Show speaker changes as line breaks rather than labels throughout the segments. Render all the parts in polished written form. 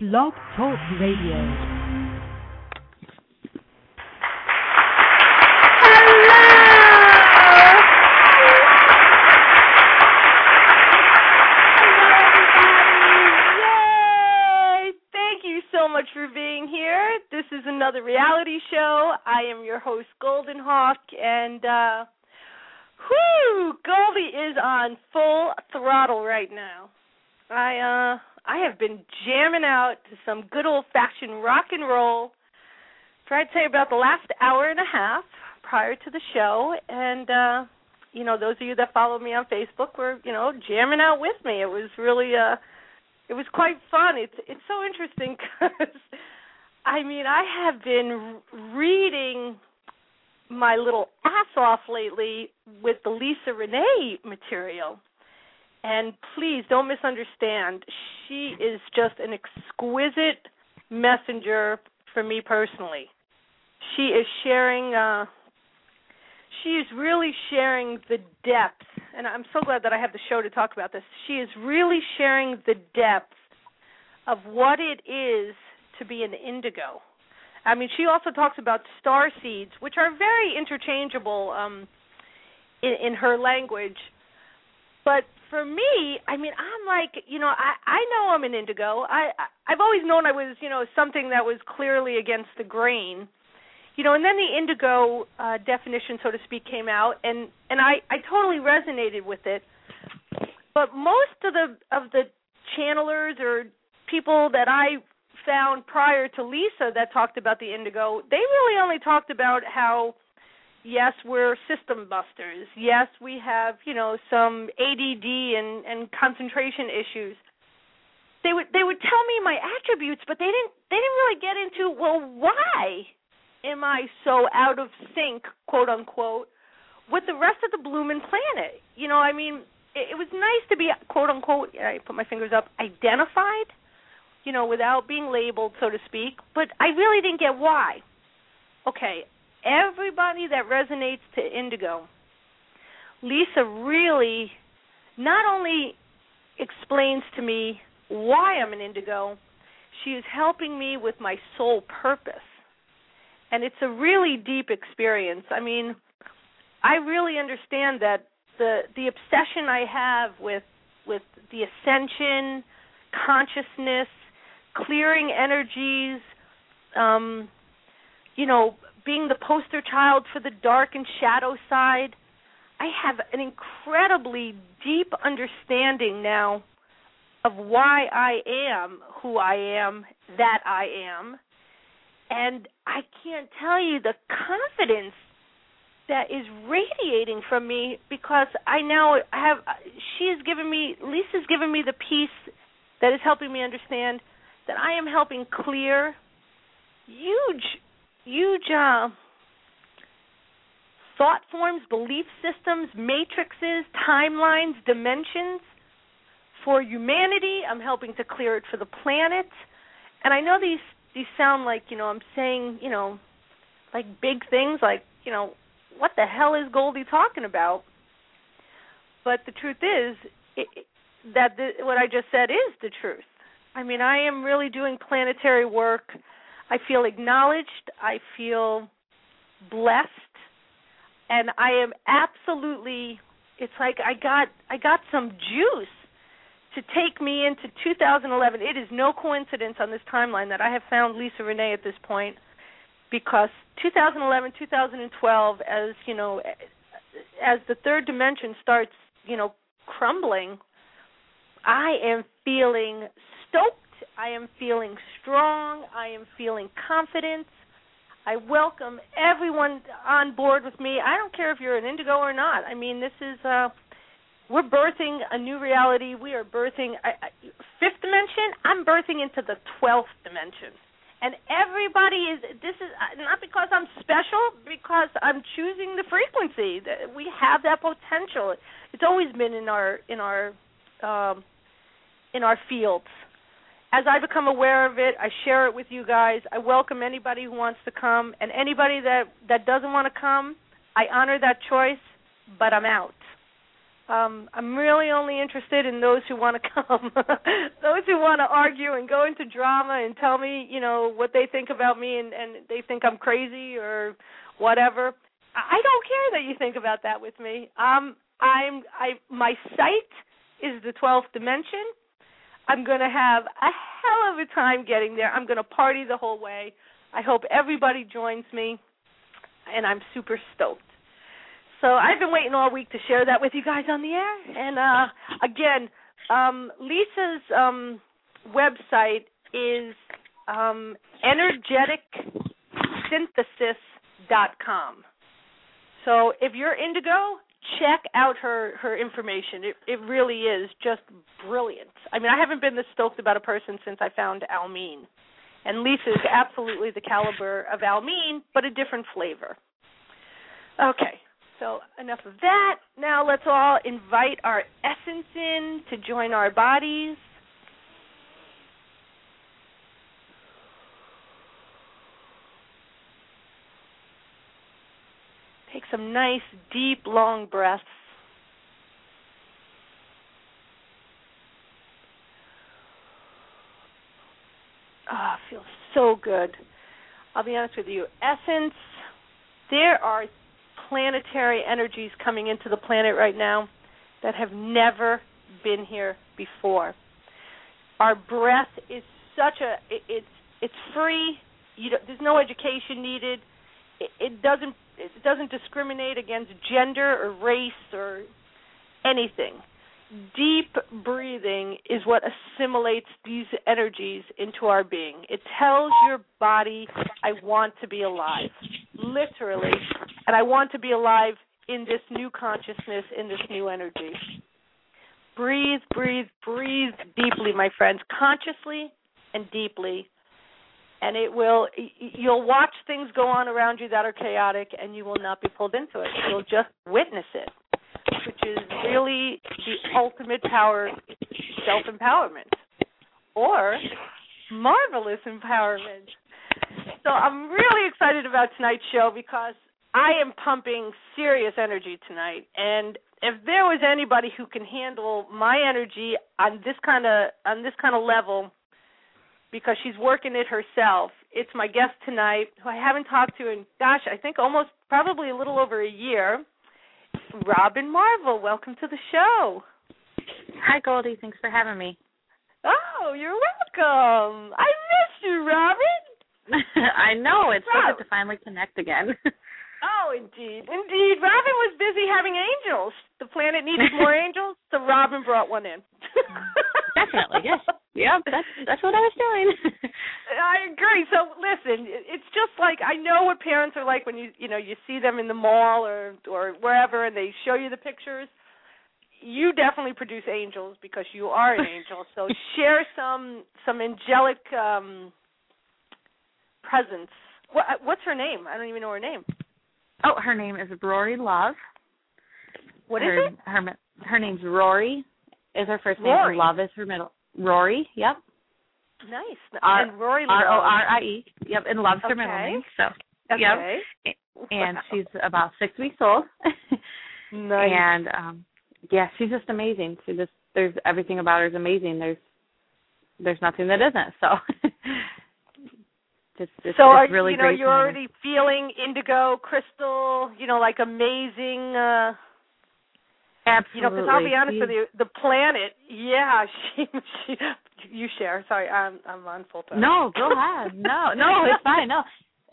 Blog Talk Radio.
For being here. This is another reality show. I am your host, Golden Hawk, and Goldie is on full throttle right now. I have been jamming out to some good old-fashioned rock and roll for, I'd say, about the last hour and a half prior to the show, and those of you that follow me on Facebook were, jamming out with me. It was really it was quite fun. It's so interesting because, I have been reading my little ass off lately with the Lisa Renee material. And please don't misunderstand. She is just an exquisite messenger for me personally. She is sharing, she is really sharing the depth. And I'm so glad that I have the show to talk about this. She is really sharing the depth of what it is to be an indigo. She also talks about star seeds, which are very interchangeable in her language. But for me, I'm like, I know I'm an indigo. I've always known I was, something that was clearly against the grain. And then the indigo definition, so to speak, came out, and I totally resonated with it. But most of the channelers or people that I found prior to Lisa that talked about the indigo, they really only talked about how, yes, we're system busters. Yes, we have, some ADD and concentration issues. They would tell me my attributes, but they didn't really get into, well, why am I so out of sync, quote unquote, with the rest of the bloomin' planet? It was nice to be, quote unquote, I put my fingers up, identified, without being labeled, so to speak, but I really didn't get why. Okay, everybody that resonates to indigo, Lisa really not only explains to me why I'm an indigo, she is helping me with my soul purpose. And it's a really deep experience. I really understand that the obsession I have with the ascension, consciousness, clearing energies, being the poster child for the dark and shadow side, I have an incredibly deep understanding now of why I am who I am, that I am. And I can't tell you the confidence that is radiating from me because I now have, Lisa's given me the piece that is helping me understand that I am helping clear huge thought forms, belief systems, matrices, timelines, dimensions for humanity. I'm helping to clear it for the planet. And I know these sound like, I'm saying, like big things, like, what the hell is Goldie talking about? But the truth is what I just said is the truth. I am really doing planetary work. I feel acknowledged. I feel blessed. And I am absolutely, it's like I got some juice to take me into 2011. It is no coincidence on this timeline that I have found Lisa Renee at this point, because 2011, 2012, as the third dimension starts, crumbling, I am feeling stoked. I am feeling strong. I am feeling confident. I welcome everyone on board with me. I don't care if you're an indigo or not. This is we're birthing a new reality. We are birthing fifth dimension. I'm birthing into the 12th dimension. And everybody this is not because I'm special, because I'm choosing the frequency. We have that potential. It's always been in our fields. As I become aware of it, I share it with you guys. I welcome anybody who wants to come, and anybody that doesn't want to come, I honor that choice, but I'm out. I'm really only interested in those who want to come, those who want to argue and go into drama and tell me, what they think about me and they think I'm crazy or whatever. I don't care that you think about that with me. My site is the 12th dimension. I'm going to have a hell of a time getting there. I'm going to party the whole way. I hope everybody joins me, and I'm super stoked. So I've been waiting all week to share that with you guys on the air. And, again, Lisa's website is energeticsynthesis.com. So if you're indigo, check out her information. It really is just brilliant. I mean, I haven't been this stoked about a person since I found Almeen. And Lisa is absolutely the caliber of Almeen, but a different flavor. Okay, so enough of that. Now let's all invite our essence in to join our bodies. Take some nice, deep, long breaths. Ah, feels so good. I'll be honest with you. Essence, there are planetary energies coming into the planet right now that have never been here before. Our breath is it's free. There's no education needed. It doesn't discriminate against gender or race or anything. Deep breathing is what assimilates these energies into our being. It tells your body, I want to be alive, literally, and I want to be alive in this new consciousness, in this new energy. Breathe, breathe, breathe deeply, my friends, consciously and deeply. And you'll watch things go on around you that are chaotic, and you will not be pulled into it. You'll just witness it, which is really the ultimate power, self-empowerment, or marvelous empowerment. So I'm really excited about tonight's show because I am pumping serious energy tonight. And if there was anybody who can handle my energy on this kind of level, because she's working it herself, it's my guest tonight, who I haven't talked to in, I think probably a little over a year, Robin Marvel. Welcome to the show.
Hi, Goldie. Thanks for having me.
Oh, you're welcome. I missed you, Robin.
I know. It's so good to finally connect again.
Oh, indeed. Indeed. Robin was busy having angels. The planet needed more angels, so Robin brought one in.
Definitely, yes. Yep, that's what I was doing.
I agree. So listen, it's just like, I know what parents are like when you see them in the mall or wherever and they show you the pictures. You definitely produce angels because you are an angel. So share some angelic presence. What's her name? I don't even know her name.
Oh, her name is Rory Love.
What is it?
Her name's Rory. Is her first name,
Rory.
And Love is her middle. Rory, yep.
Nice. And Rory Love.
Rorie, yep, and Love's her middle name. So,
okay.
Yep. And she's about 6 weeks old.
Nice.
And, she's just amazing. There's everything about her is amazing. There's nothing that isn't, so. It's really great.
You're already feeling indigo, crystal, like amazing.
Absolutely.
Because I'll be honest with you, the planet, she you share. Sorry, I'm on full time.
No, go ahead. No, it's fine. No.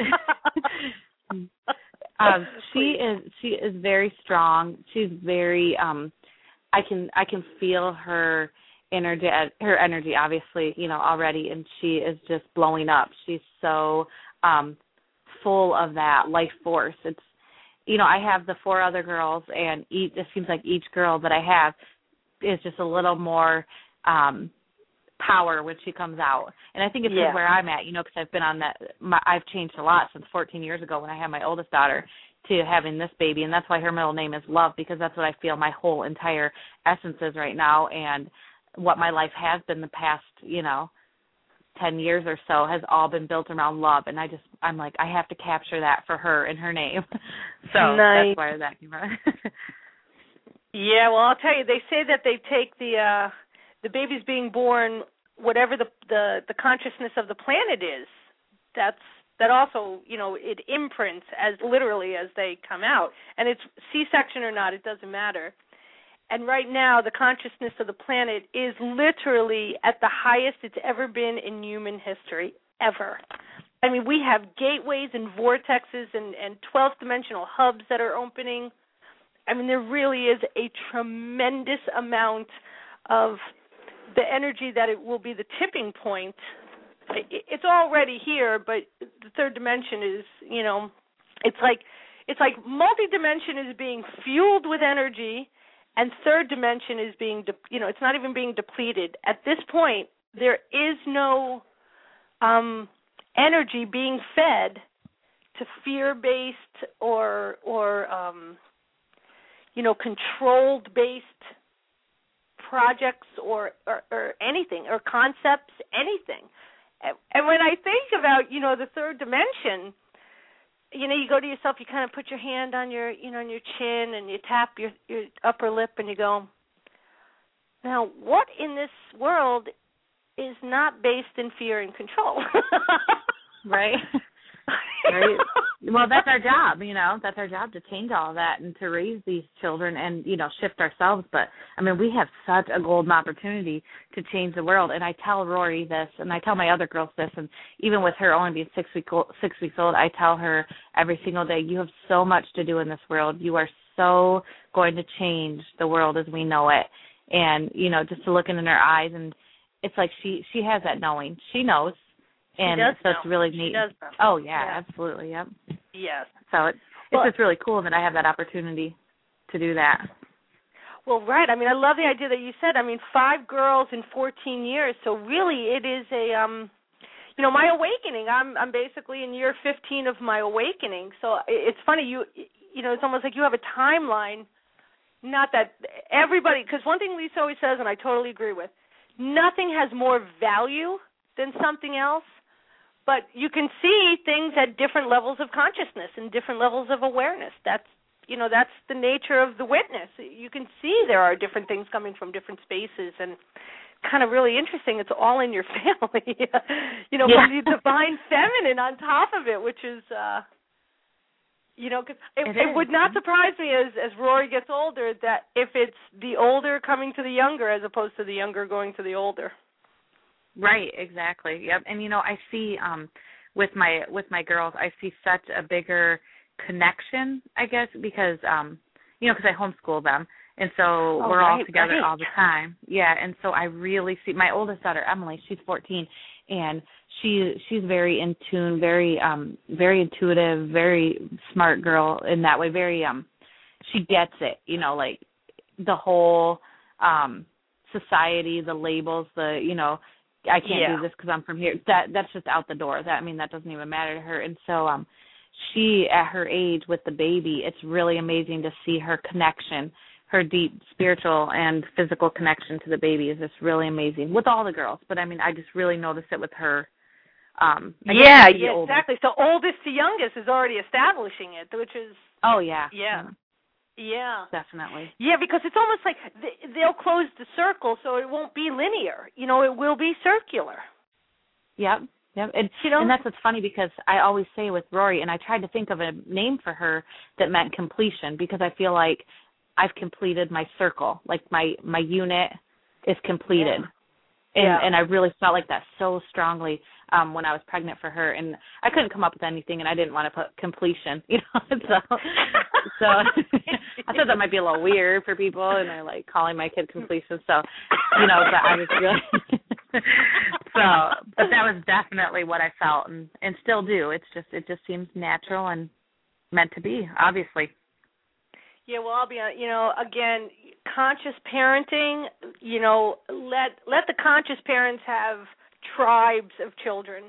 She is very strong. She's very I can feel her energy obviously, already, and she is just blowing up. She's so full of that life force. It's I have the 4 other girls, and it seems like each girl that I have is just a little more power when she comes out. And I think it's where I'm at, because I've been on that. I've changed a lot since 14 years ago when I had my oldest daughter to having this baby, and that's why her middle name is Love, because that's what I feel my whole entire essence is right now, and what my life has been the past, 10 years or so has all been built around love, and I'm like, I have to capture that for her in her name. So
nice.
That's where that came from.
Yeah, well, I'll tell you, they say that they take the babies being born, whatever the consciousness of the planet is. That also, it imprints as literally as they come out. And it's C-section or not, it doesn't matter. And right now, the consciousness of the planet is literally at the highest it's ever been in human history, ever. I mean, we have gateways and vortexes and 12th dimensional hubs that are opening. I mean, there really is a tremendous amount of the energy that it will be the tipping point. It's already here, but the third dimension is, it's like multi-dimension is being fueled with energy, and third dimension is being, it's not even being depleted. At this point, there is no energy being fed to fear-based or controlled-based projects or anything, or concepts, anything. And when I think about, the third dimension, you go to yourself, you kind of put your hand on your, on your chin, and you tap your upper lip, and you go, now, what in this world is not based in fear and control?
Right. Right. Well, that's our job, That's our job, to change all that and to raise these children and, shift ourselves. But, I mean, we have such a golden opportunity to change the world. And I tell Rory this, and I tell my other girls this, and even with her only being 6 weeks old, I tell her every single day, you have so much to do in this world. You are so going to change the world as we know it. And, just to look in her eyes, and it's like she has that knowing. She knows. And so it's really neat.
She does know.
Oh, yeah, absolutely, yep.
Yes.
So it's just really cool that I have that opportunity to do that.
Well, right. I mean, I love the idea that you said. I mean, 5 girls in 14 years. So really, it is a, my awakening. I'm basically in year 15 of my awakening. So it's funny. It's almost like you have a timeline. Not that everybody, because one thing Lisa always says, and I totally agree with, nothing has more value than something else. But you can see things at different levels of consciousness and different levels of awareness. That's the nature of the witness. You can see there are different things coming from different spaces, and kind of really interesting. It's all in your family, from the divine feminine on top of it, which is, because it would not surprise me as Rory gets older that if it's the older coming to the younger as opposed to the younger going to the older.
Right, exactly. Yep. And I see with my girls, I see such a bigger connection, I guess, because because I homeschool them, and so we're all together all the time. Yeah, and so I really see my oldest daughter, Emily. She's 14, and she's very in tune, very intuitive, very smart girl in that way. Very she gets it, like the whole society, the labels, I can't do this because I'm from here. That's just out the door. That doesn't even matter to her. And so she, at her age with the baby, it's really amazing to see her connection, her deep spiritual and physical connection to the baby is just really amazing with all the girls. But, I just really notice it with her.
Exactly. So oldest to youngest is already establishing it, which is...
Oh, yeah.
Yeah. Yeah.
Definitely.
Yeah, because it's almost like they'll close the circle so it won't be linear. It will be circular.
Yep. And, and that's what's funny because I always say with Rory, and I tried to think of a name for her that meant completion because I feel like I've completed my circle. Like my unit is completed. Yeah. And I really felt like that so strongly when I was pregnant for her, and I couldn't come up with anything, and I didn't want to put completion, so I thought that might be a little weird for people, and they're like calling my kid completion, so but I was really but that was definitely what I felt, and still do. It just seems natural and meant to be, obviously.
Yeah, well, I'll be, again, conscious parenting, let the conscious parents have tribes of children.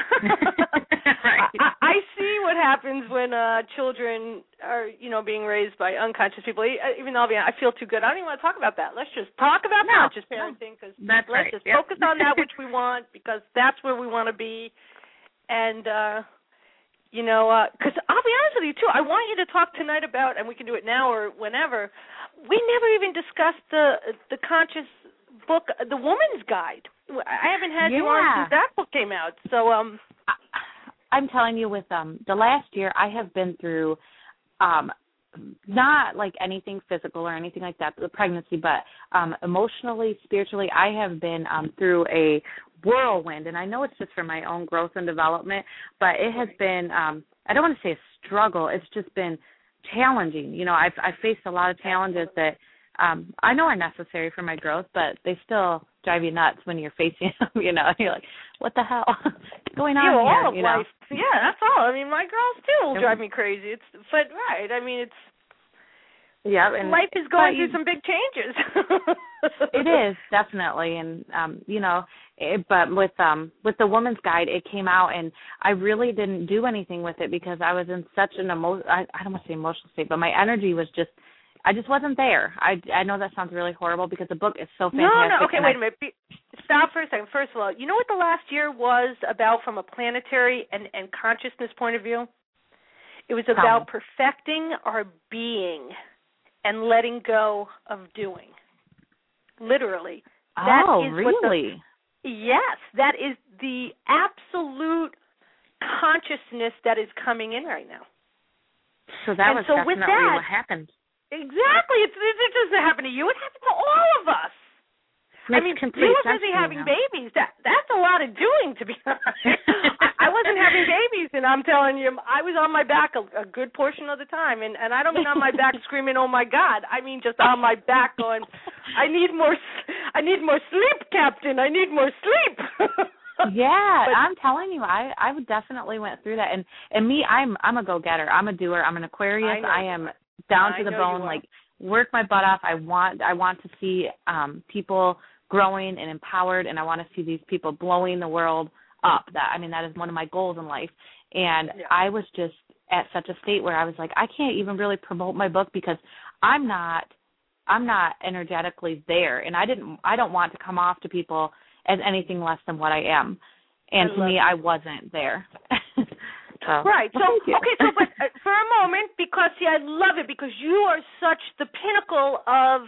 Right.
I see what happens when children are, being raised by unconscious people. Even though I feel too good. I don't even want to talk about that. Let's just talk about conscious parenting because let's just focus on that which we want because that's where we want to be. And, Because I'll be honest with you, too, I want you to talk tonight about, and we can do it now or whenever, we never even discussed the conscious book, The Woman's Guide. I haven't had you on since that book came out. So
I'm telling you, with the last year, I have been through not like anything physical or anything like that, the pregnancy, but emotionally, spiritually, I have been through a whirlwind, and I know it's just for my own growth and development, but it has been, I don't want to say a struggle, it's just been challenging. I've faced a lot of challenges that I know are necessary for my growth, but they still drive you nuts when you're facing them, you're like, what the hell is going on here?
All of life. Yeah, that's all. I mean, my girls, too, will drive me crazy. But right, I mean, and life is going through some big changes.
It is, definitely, and but with the Woman's Guide, it came out, and I really didn't do anything with it because I was in such an I don't want to say emotional state, but my energy was just, I just wasn't there. I know that sounds really horrible because the book is so fantastic.
No, okay, wait a minute. Stop for a second. First of all, you know what the last year was about from a planetary and consciousness point of view? It was about perfecting our being and letting go of doing. Literally.
Really?
Yes, that is the absolute consciousness that is coming in right now.
So that was definitely what happened.
Exactly. It doesn't happen to you. It happened to all of us.
Makes
you were busy having babies. That's a lot of doing, to be honest. I wasn't having babies, and I'm telling you, I was on my back a good portion of the time. And I don't mean on my back screaming, oh, my God. I mean just on my back going, I need more sleep, Captain. I need more sleep.
Yeah, but I'm telling you, I definitely went through that. And me, I'm a go-getter. I'm a doer. I'm an Aquarius. I am down to the bone, like work my butt off. I want to see people growing and empowered, and I want to see these people blowing the world up. That is one of my goals in life. And I was just at such a state where I was like, I can't even really promote my book because I'm not energetically there, and I don't want to come off to people as anything less than what I am. And to me, I wasn't there.
Right. So, okay, but for a moment, because, I love it, because you are such the pinnacle of,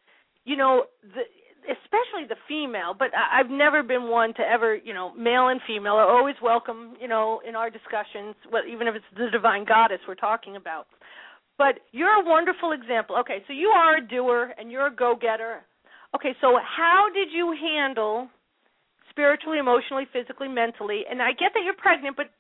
especially the female, but I've never been one to ever, male and female are always welcome, in our discussions, even if it's the divine goddess we're talking about. But you're a wonderful example. Okay, so you are a doer and you're a go-getter. Okay, so how did you handle spiritually, emotionally, physically, mentally? And I get that you're pregnant, but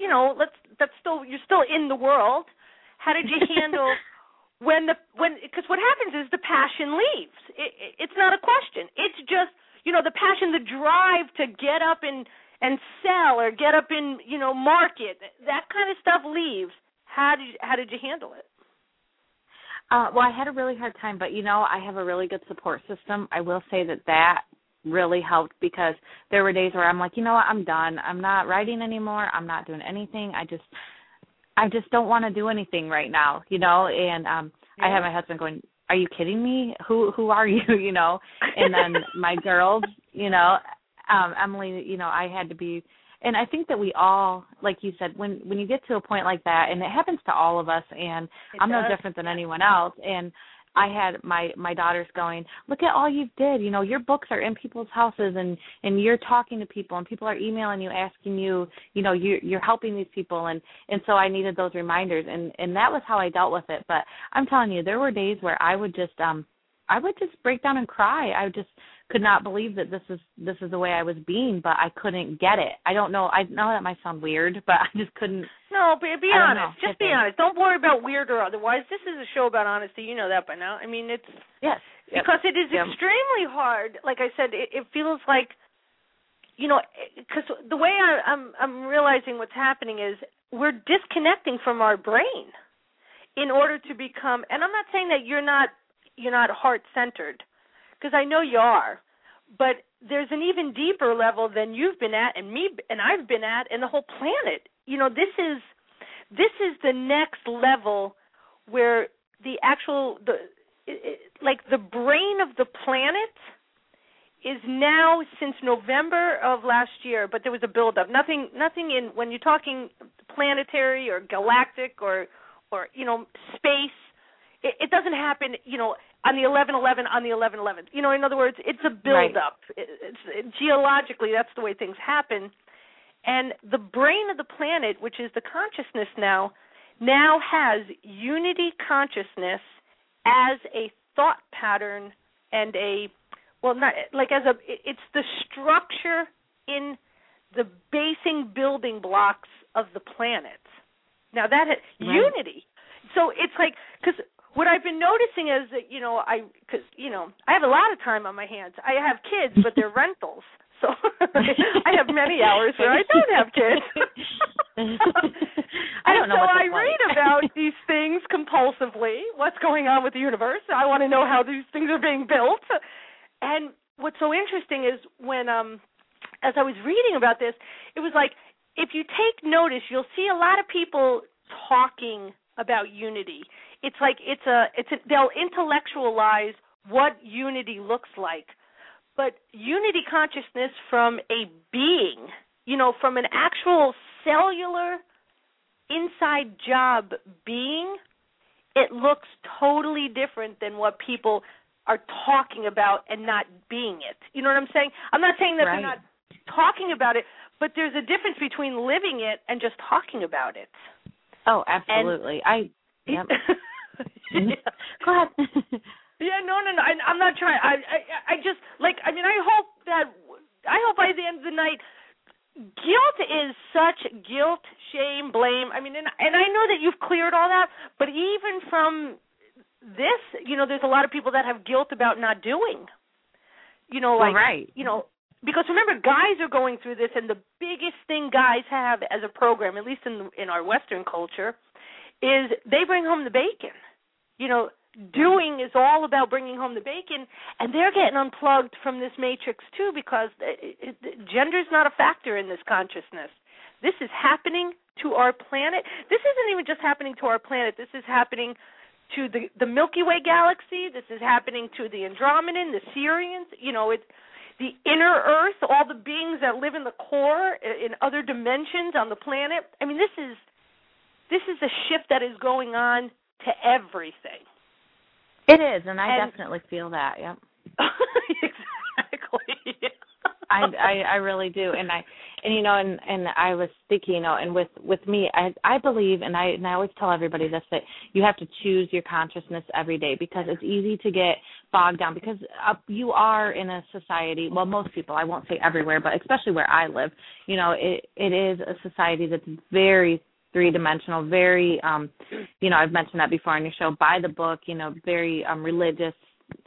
you're still in the world. How did you handle because what happens is the passion leaves. It's not a question. It's just the passion, the drive to get up and sell or get up in market. That kind of stuff leaves. How did you handle it?
Well, I had a really hard time, but I have a really good support system. I will say that really helped because there were days where I'm like, I'm done. I'm not writing anymore. I'm not doing anything. I just don't want to do anything right now, and I have my husband going, are you kidding me? Who are you, And then my girls, Emily, I had to be, and I think that we all, like you said, when you get to a point like that, and it happens to all of us, and I'm no different than anyone else, and I had my daughters going, look at all you did. Your books are in people's houses, and you're talking to people, and people are emailing you, asking you, you're helping these people. And so I needed those reminders, and that was how I dealt with it. But I'm telling you, there were days where I would just break down and cry. I just could not believe that this is the way I was being, but I couldn't get it. I don't know. I know that might sound weird, but I just couldn't.
No, be honest. Just be honest. Don't worry about weird or otherwise. This is a show about honesty. You know that by now. I mean, it's because it is extremely hard. Like I said, it feels like, because the way I'm realizing what's happening is we're disconnecting from our brain in order to become. And I'm not saying that you're not heart-centered, because I know you are, but there's an even deeper level than you've been at and me and I've been at and the whole planet. This is the next level where the brain of the planet is now since November of last year, but there was a buildup. Nothing in when you're talking planetary or galactic or space. It doesn't happen, on the 11/11 on the 11/11. In other words, it's a build-up. Right. It's geologically, that's the way things happen. And the brain of the planet, which is the consciousness now has unity consciousness as a thought pattern and it's the structure in the building blocks of the planet. Now that unity. So it's like, because what I've been noticing is that I have a lot of time on my hands. I have kids, but they're rentals. So I have many hours where I don't have kids.
I don't know.
So I read about these things compulsively, what's going on with the universe. I want to know how these things are being built. And what's so interesting is when, as I was reading about this, it was like, if you take notice, you'll see a lot of people talking about unity. It's like they'll intellectualize what unity looks like. But unity consciousness from a being, from an actual cellular inside job being, it looks totally different than what people are talking about and not being it. You know what I'm saying? I'm not saying that they're not talking about it, but there's a difference between living it and just talking about it.
Oh, absolutely. Yep. Go ahead.
Yeah, no. I'm not trying. I just I hope by the end of the night, guilt is such guilt, shame, blame. I mean, and I know that you've cleared all that, but even from this, there's a lot of people that have guilt about not doing. Because remember, guys are going through this, and the biggest thing guys have as a program, at least in our Western culture, is they bring home the bacon. Doing is all about bringing home the bacon, and they're getting unplugged from this matrix too, because gender is not a factor in this consciousness. This is happening to our planet. This isn't even just happening to our planet. This is happening to the Milky Way galaxy. This is happening to the Andromedan, the Sirians. It's the inner Earth, all the beings that live in the core, in other dimensions on the planet. I mean, this is a shift that is going on to everything.
It is, and I definitely feel that. Yep.
Exactly.
I really do, and I was thinking, and with me, I believe, and I always tell everybody this, that you have to choose your consciousness every day, because it's easy to get bogged down, because you are in a society. Well, most people, I won't say everywhere, but especially where I live, it is a society that's very three-dimensional, very, I've mentioned that before on your show, by the book, very religious,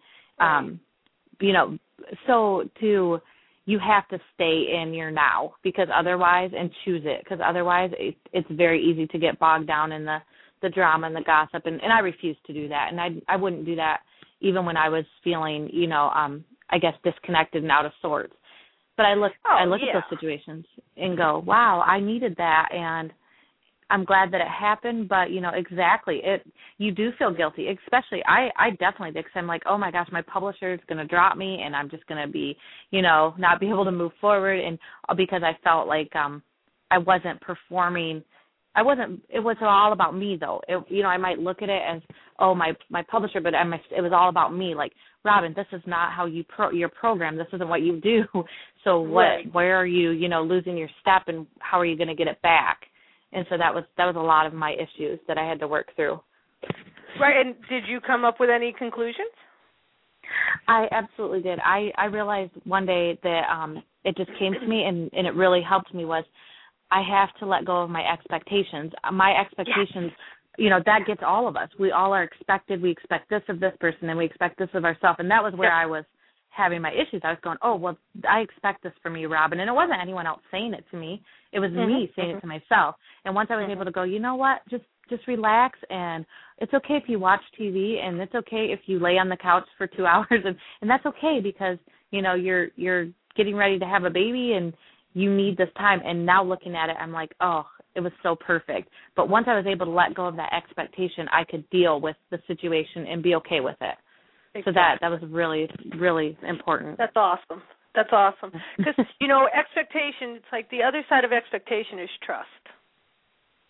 so you have to stay in your now, because otherwise, and choose it, because otherwise it's very easy to get bogged down in the drama and the gossip, and I refuse to do that, and I wouldn't do that even when I was feeling, I guess disconnected and out of sorts. But I look at those situations and go, wow, I needed that, and I'm glad that it happened, but, exactly, you do feel guilty, especially, I definitely did, because I'm like, oh, my gosh, my publisher is going to drop me, and I'm just going to be, not be able to move forward, and because I felt like I wasn't performing. It was all about me, though. I might look at it as, oh, my publisher, but it was all about me, like, Robin, this is not how your program, this isn't what you do, so where are you, losing your step, and how are you going to get it back? And so that was a lot of my issues that I had to work through.
Right, and did you come up with any conclusions?
I absolutely did. I realized one day that it just came to me, and it really helped me, was I have to let go of my expectations. My expectations, that gets all of us. We all are expected. We expect this of this person, and we expect this of ourselves. And that was where I was having my issues. I was going, oh, well, I expect this from you, Robin. And it wasn't anyone else saying it to me. It was me saying it to myself. And once I was able to go, you know what, just relax, and it's okay if you watch TV, and it's okay if you lay on the couch for 2 hours, and that's okay, because, you're getting ready to have a baby, and you need this time. And now looking at it, I'm like, oh, it was so perfect. But once I was able to let go of that expectation, I could deal with the situation and be okay with it. Exactly. So that was really, really important.
That's awesome. That's awesome. Because, expectation, it's like the other side of expectation is trust.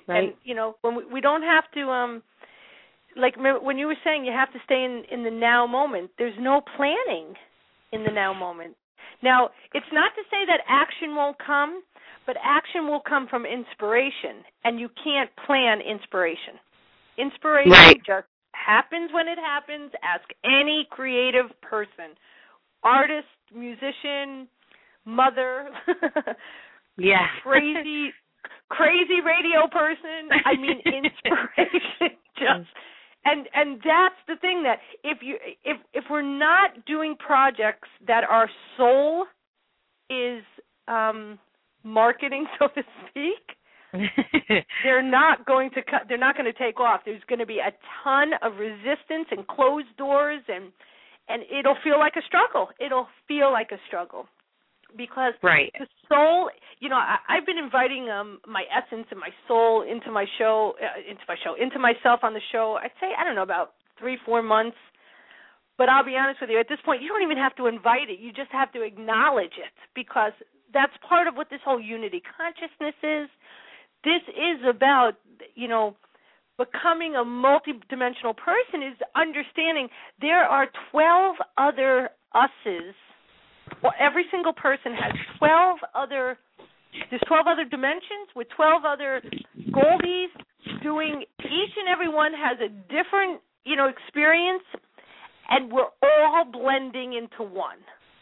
Right.
And when we don't have to like when you were saying you have to stay in the now moment, there's no planning in the now moment. Now, it's not to say that action won't come, but action will come from inspiration, and you can't plan inspiration. Inspiration just happens when it happens. Ask any creative person, artist, musician, mother, crazy radio person. I mean, inspiration just. And that's the thing, that if we're not doing projects that our soul is marketing, so to speak, they're not going to take off. There's going to be a ton of resistance and closed doors, and it'll feel like a struggle. Because the soul, I've been inviting my essence and my soul into myself on the show. I'd say, I don't know, about 3-4 months. But I'll be honest with you, at this point, you don't even have to invite it. You just have to acknowledge it, because that's part of what this whole unity consciousness is. This is about, becoming a multidimensional person, is understanding there are 12 other us's. Well, every single person has 12 other dimensions with 12 other Goldies doing, each and every one has a different, experience, and we're all blending into one.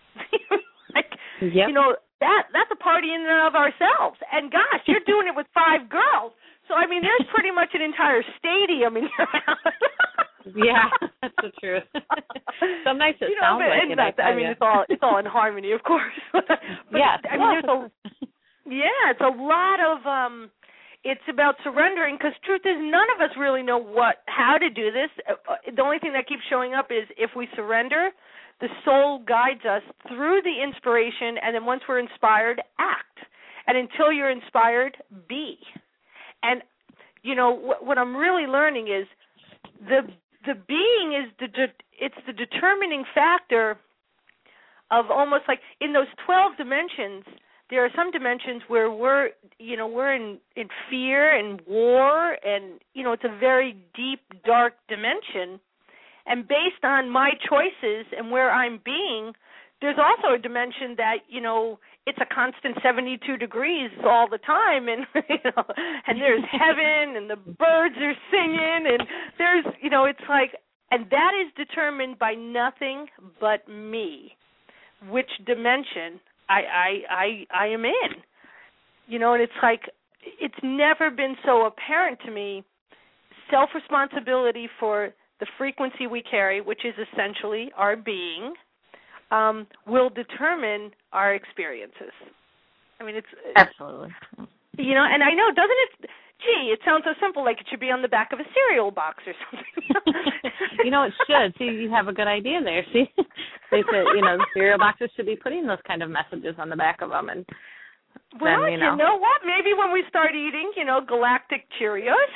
That's a party in and of ourselves. And gosh, you're doing it with 5 girls. So, I mean, there's pretty much an entire stadium in your house.
Yeah, that's the truth. Some nights it sounds like it.
I mean, it's all in harmony, of course. But,
yes.
I mean, it's a lot of. It's about surrendering, because truth is, none of us really know how to do this. The only thing that keeps showing up is if we surrender, the soul guides us through the inspiration, and then once we're inspired, act. And until you're inspired, be. And what I'm really learning is the being is it's the determining factor of, almost like in those 12 dimensions. There are some dimensions where we're in fear and war, and it's a very deep, dark dimension. And based on my choices and where I'm being, there's also a dimension that it's a constant 72 degrees all the time, and and there's heaven, and the birds are singing, and there's it's like, and that is determined by nothing but me, which dimension I am in, and it's like, it's never been so apparent to me. Self-responsibility for the frequency we carry, which is essentially our being, will determine our experiences. I mean, it's
absolutely.
And I know, doesn't it? Gee, it sounds so simple, like it should be on the back of a cereal box or something.
It should. See, you have a good idea there. See, they said, the cereal boxes should be putting those kind of messages on the back of them, and
well,
then,
you know what? Maybe when we start eating, galactic Cheerios.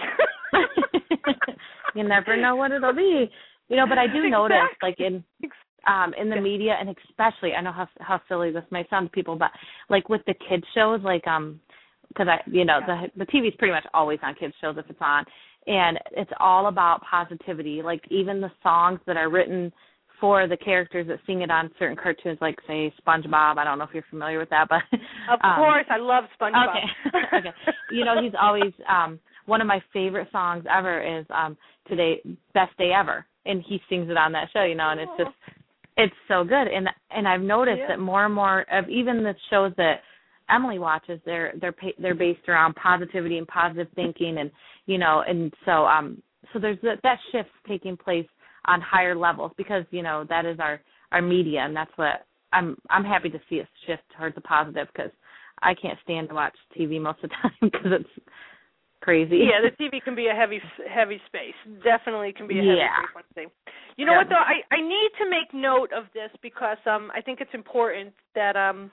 You never know what it'll be, but I do notice, like in the media, and especially, I know how silly this might sound to people, but like with the kids shows, like because the TV is pretty much always on kids shows if it's on, and it's all about positivity. Like even the songs that are written for the characters that sing it on certain cartoons, like say SpongeBob. I don't know if you're familiar with that, but
of course, I love SpongeBob.
Okay. He's always one of my favorite songs ever is "Today Best Day Ever," and he sings it on that show. And it's just, it's so good. And I've noticed that more and more of even the shows that Emily watches, they're based around positivity and positive thinking, and and so there's that shift taking place on higher levels, because that is our media, and that's what I'm happy to see it shift towards the positive, because I can't stand to watch TV most of the time because it's crazy.
Yeah, the TV can be a heavy space. Definitely can be a heavy frequency. You know what though? I need to make note of this, because I think it's important that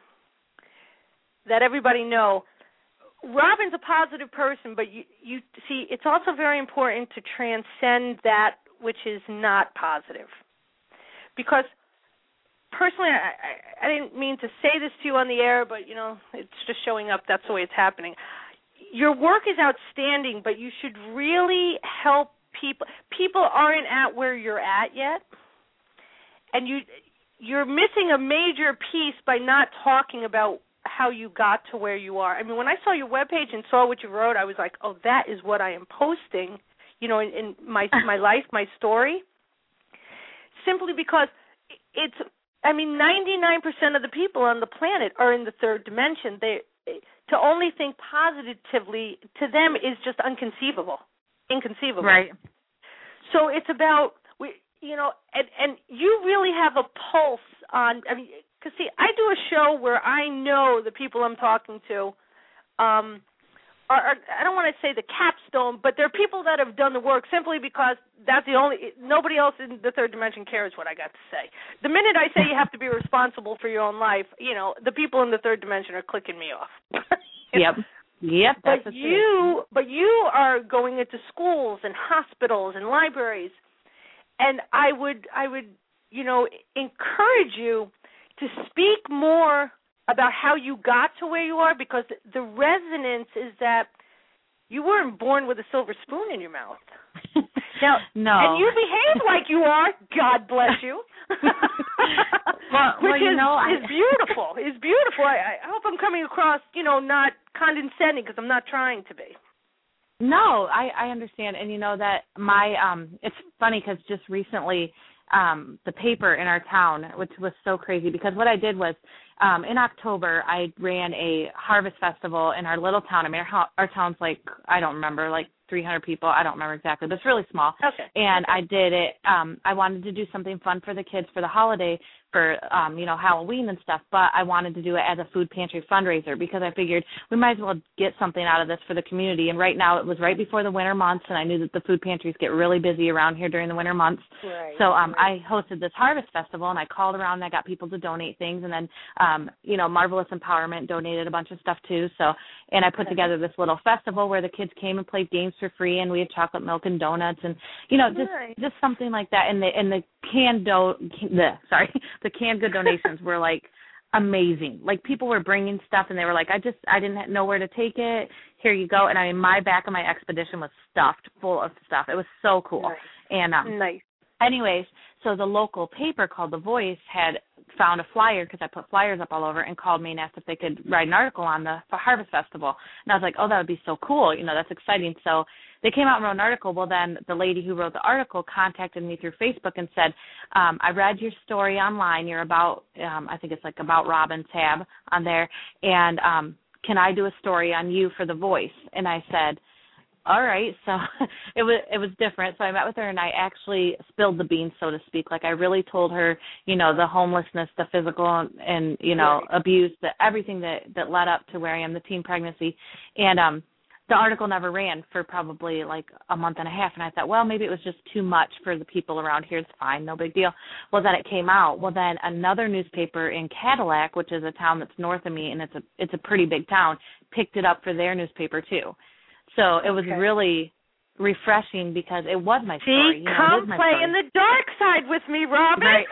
that everybody know. Robin's a positive person, but you see, it's also very important to transcend that which is not positive. Because personally, I didn't mean to say this to you on the air, but it's just showing up. That's the way it's happening. your work is outstanding, but you should really help people. People aren't at where you're at yet, and you're missing a major piece by not talking about how you got to where you are. I mean, when I saw your webpage and saw what you wrote, I was like, oh, that is what I am posting, in my life, my story, simply because 99% of the people on the planet are in the third dimension. To only think positively to them is just inconceivable.
Right.
So it's about, and you really have a pulse on, because, see, I do a show where I know the people I'm talking to are, I don't want to say the capstone, but they're people that have done the work simply because nobody else in the third dimension cares what I got to say. The minute I say you have to be responsible for your own life, the people in the third dimension are clicking me off.
Yep. That's
but you are going into schools and hospitals and libraries, and I would encourage you to speak more about how you got to where you are, because the resonance is that you weren't born with a silver spoon in your mouth. Now,
no.
And you behave like you are. God bless you. Which is beautiful. It's beautiful. I hope I'm coming across, not condescending, because I'm not trying to be.
No, I understand. And that it's funny because just recently the paper in our town, which was so crazy, because what I did was in October I ran a harvest festival in our little town. I mean, our town's I don't remember, 300 people. I don't remember exactly, but it's really small.
Okay.
And I did it. I wanted to do something fun for the kids for the holiday, for Halloween and stuff, but I wanted to do it as a food pantry fundraiser, because I figured we might as well get something out of this for the community. And right now, it was right before the winter months, and I knew that the food pantries get really busy around here during the winter months.
Right.
So I hosted this harvest festival, and I called around and I got people to donate things, and then Marvelous Empowerment donated a bunch of stuff too. And I put together this little festival where the kids came and played games for free, and we had chocolate milk and donuts, and just something like that. And the canned good donations were amazing. People were bringing stuff, and they were I didn't know where to take it. Here you go. And my back of my expedition was stuffed full of stuff. It was so cool.
Nice.
And
nice.
Anyways, so the local paper called The Voice had found a flyer, because I put flyers up all over, and called me and asked if they could write an article on the Harvest Festival. And I was like, oh, that would be so cool. That's exciting. So they came out and wrote an article. Well, then the lady who wrote the article contacted me through Facebook and said, I read your story online. You're about, I think it's About Robin tab on there. And can I do a story on you for The Voice? And I said, all right. So it was different. So I met with her, and I actually spilled the beans, so to speak. I really told her, the homelessness, the physical and
right.
abuse, everything that led up to where I am, the teen pregnancy. And the article never ran for probably a month and a half. And I thought, well, maybe it was just too much for the people around here. It's fine. No big deal. Well, then it came out. Well, then another newspaper in Cadillac, which is a town that's north of me, and it's a pretty big town, picked it up for their newspaper too. So it was really refreshing, because it was my story.
See, come play in the dark side with me, Robin.
Right.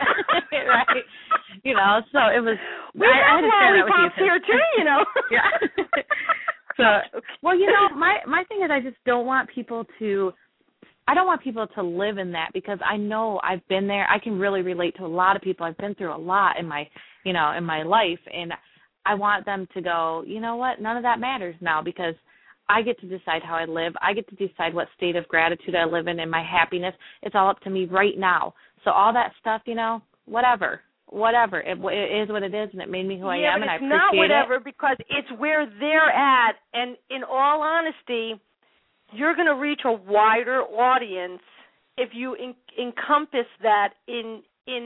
Right. So it was.
We have lollipops here too,
Yeah. So, well, my thing is, I just don't want people to. I don't want people to live in that, because I know I've been there. I can really relate to a lot of people. I've been through a lot in my, in my life, and I want them to go, you know what? None of that matters now, because I get to decide how I live. I get to decide what state of gratitude I live in, and my happiness. It's all up to me right now. So all that stuff, whatever. It is what it is, and it made me who I am, and I appreciate it. Yeah, but it's not whatever,
because it's where they're at, and in all honesty, you're going to reach a wider audience if you encompass that in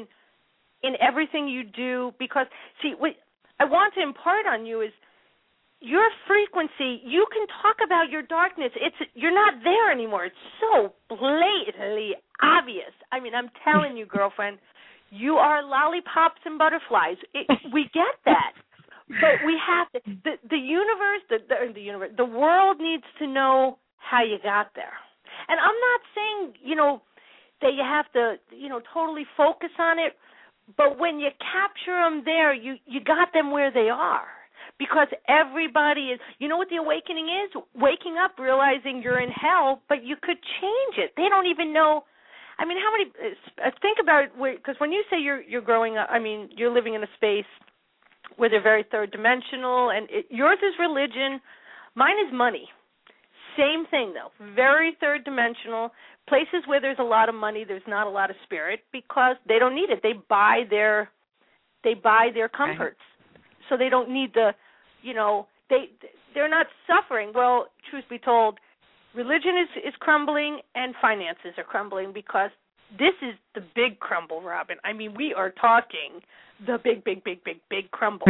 everything you do. Because, see, what I want to impart on you is, your frequency, you can talk about your darkness. You're not there anymore. It's so blatantly obvious. I mean, I'm telling you, girlfriend, you are lollipops and butterflies. We get that. But we have to, the universe, the world needs to know how you got there. And I'm not saying, that you have to, totally focus on it, but when you capture them there, you got them where they are. because everybody is, you know what the awakening is? Waking up, realizing you're in hell, but you could change it. They don't even know. I mean, how many, think about it, because when you say you're growing up, I mean, you're living in a space where they're very third dimensional, and yours is religion, mine is money. Same thing, though. Very third dimensional. Places where there's a lot of money, there's not a lot of spirit because they don't need it. They buy their comforts. Right. So they don't need they're not suffering. Well, truth be told, religion is crumbling and finances are crumbling because this is the big crumble, Robin. I mean, we are talking the big crumble.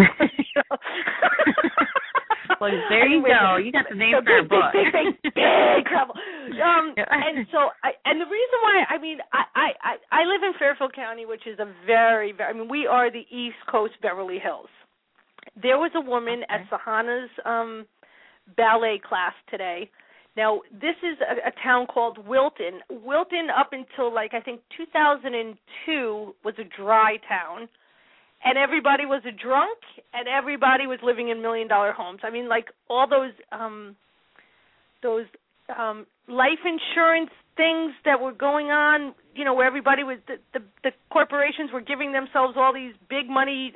Well, there you go. You got the name for a book.
Big crumble. And so, and the reason why, I mean, I live in Fairfield County, which is a very, very, I mean, we are the East Coast Beverly Hills. There was a woman at Sahana's ballet class today. Now, this is a town called Wilton. Wilton, up until, I think 2002, was a dry town. And everybody was a drunk, and everybody was living in $1 million homes. I mean, all those life insurance things that were going on, where everybody was, the corporations were giving themselves all these big money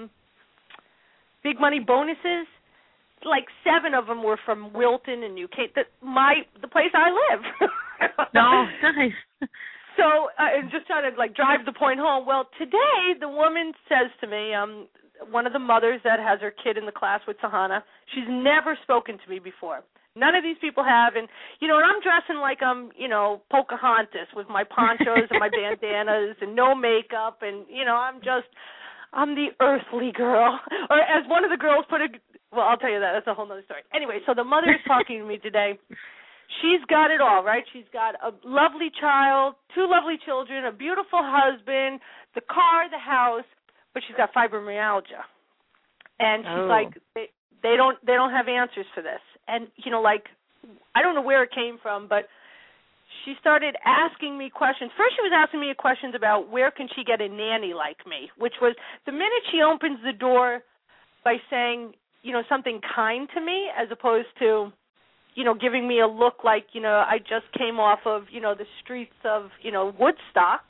bonuses. 7 of them were from Wilton and New Cape, the place I live.
No, nice.
So I'm just trying to drive the point home. Well, today the woman says to me, one of the mothers that has her kid in the class with Sahana, she's never spoken to me before. None of these people have, and and I'm dressing like I'm Pocahontas with my ponchos and my bandanas and no makeup, and I'm the earthly girl, or as one of the girls put it. Well, I'll tell you that. That's a whole other story. Anyway, so the mother is talking to me today. She's got it all, right? She's got a lovely child, 2 lovely children, a beautiful husband, the car, the house, but she's got fibromyalgia. And she's like, they don't have answers for this. And, I don't know where it came from, but she started asking me questions. First she was asking me questions about where can she get a nanny like me, which was the minute she opens the door by saying, something kind to me as opposed to, giving me a look like, I just came off of, the streets of, Woodstock.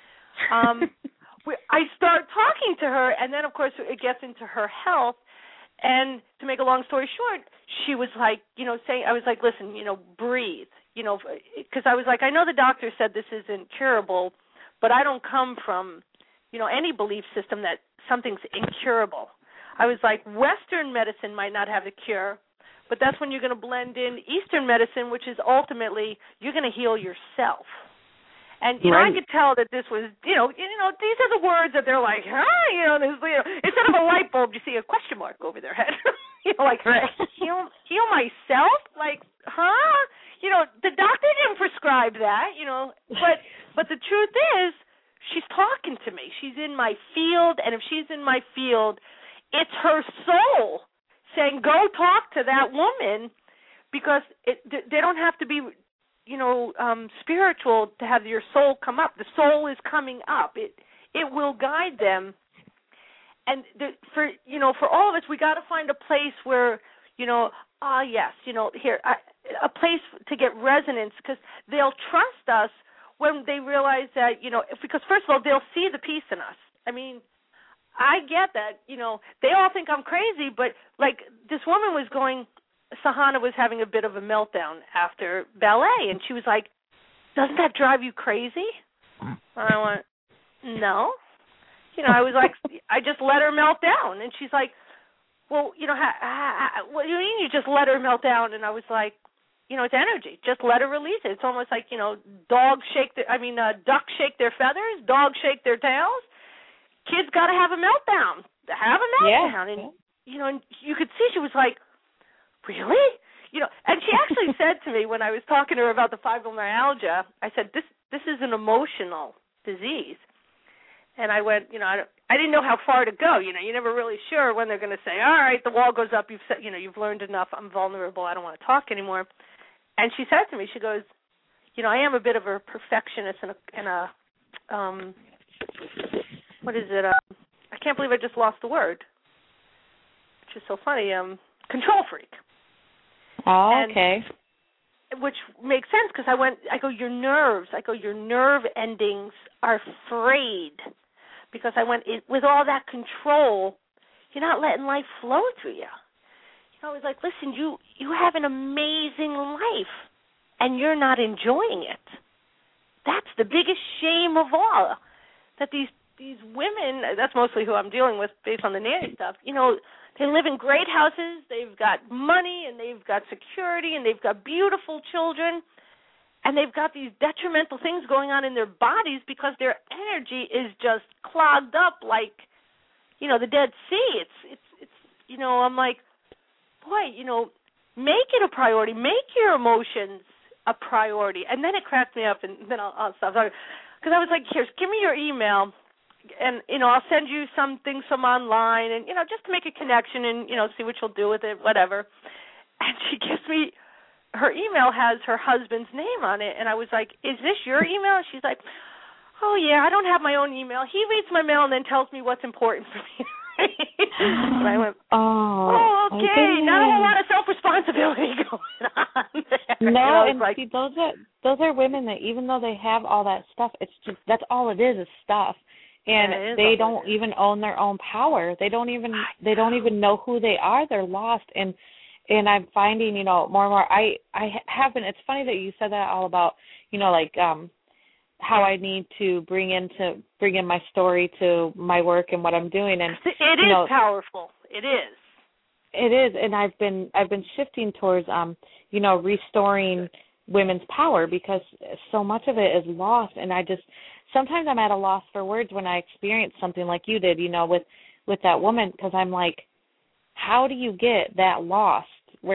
I start talking to her, and then, of course, it gets into her health. And to make a long story short, she was saying, I was like, listen, breathe, because I was like, I know the doctor said this isn't curable, but I don't come from, any belief system that something's incurable. I was like, Western medicine might not have a cure, but that's when you're going to blend in Eastern medicine, which is ultimately you're going to heal yourself. And I could tell that this was, these are the words that they're like, instead of a light bulb, you see a question mark over their head. Heal myself? The doctor didn't prescribe that, But the truth is, she's talking to me. She's in my field, and if she's in my field, it's her soul saying, go talk to that woman, because they don't have to be, spiritual to have your soul come up. The soul is coming up. It will guide them. And for all of us, we got to find a place where, a place to get resonance, because they'll trust us when they realize that, because first of all, they'll see the peace in us. I mean, I get that, they all think I'm crazy, but this woman was Sahana was having a bit of a meltdown after ballet, and she was like, doesn't that drive you crazy? And I went, no. I was like, I just let her melt down. And she's like, well, what do you mean you just let her melt down? And I was like, it's energy. Just let her release it. It's almost like, ducks shake their feathers, dogs shake their tails. Kids got to have a meltdown. Have a meltdown. Yeah. And, and you could see she was like, really? And she actually said to me when I was talking to her about the fibromyalgia, I said, this is an emotional disease. And I went, I didn't know how far to go. You're never really sure when they're going to say, all right, the wall goes up. You've said, you've learned enough. I'm vulnerable. I don't want to talk anymore. And she said to me, she goes, I am a bit of a perfectionist and a what is it? I can't believe I just lost the word. which is so funny, control freak.
Oh, okay.
Which makes sense because I go, your nerve endings are frayed because with all that control, you're not letting life flow through you. I was like, listen, you have an amazing life, and you're not enjoying it. That's the biggest shame of all, that these women, that's mostly who I'm dealing with based on the nanny stuff, they live in great houses, they've got money, and they've got security, and they've got beautiful children, and they've got these detrimental things going on in their bodies because their energy is just clogged up like, the Dead Sea. It's I'm like, boy, make it a priority. Make your emotions a priority. And then it cracked me up, and then I'll stop talking. Because I was like, here, give me your email, and, I'll send you some things from online, and, just to make a connection and, see what you'll do with it, whatever. And she gives me, her email has her husband's name on it, and I was like, is this your email? And she's like, oh, yeah, I don't have my own email. He reads my mail and then tells me what's important for me. And I went, okay, not a whole lot of self-responsibility going on there.
No, and see, those are women that even though they have all that stuff, it's just, that's all it is stuff. And they don't even own their own power. They don't even know who they are. They're lost. And I'm finding, more and more, I have been, it's funny that you said that all about, how I need to bring in my story to my work and what I'm doing. And
it is powerful. It is.
It is, and I've been shifting towards restoring women's power because so much of it is lost, and sometimes I'm at a loss for words when I experience something like you did, with that woman, because I'm like, how do you get that lost where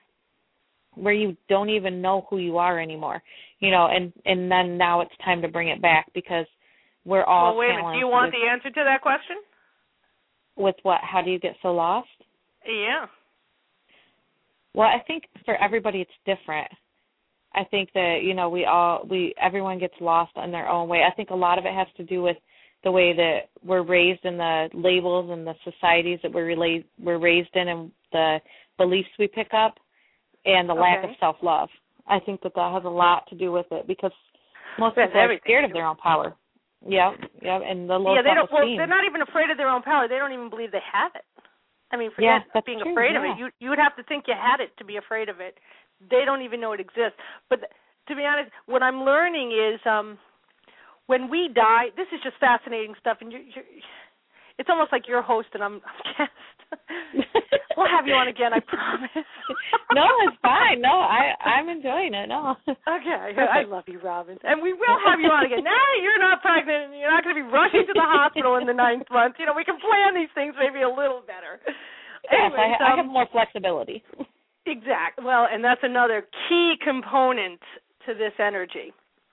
you don't even know who you are anymore, and then now it's time to bring it back because we're all.
Well, wait a minute. Do you want the answer to that question?
With what? How do you get so lost?
Yeah.
Well, I think for everybody it's different. I think that everyone gets lost in their own way. I think a lot of it has to do with the way that we're raised in the labels and the societies that we're raised in and the beliefs we pick up and the lack of self-love. I think that has a lot to do with it because most people are scared of their own power. Yeah, and the low self-esteem.
They're not even afraid of their own power. They don't even believe they have it. I mean, forget being afraid of it. You would have to think you had it to be afraid of it. They don't even know it exists. But to be honest, what I'm learning is when we die, this is just fascinating stuff, and it's almost like you're a host and I'm a guest. We'll have you on again, I promise.
No, it's fine. No, I'm enjoying it. No.
Okay, I love you, Robin. And we will have you on again. Now that you're not pregnant and you're not going to be rushing to the hospital in the 9th month, we can plan these things maybe a little better.
Yes, I have more flexibility.
Exactly. Well, and that's another key component to this energy.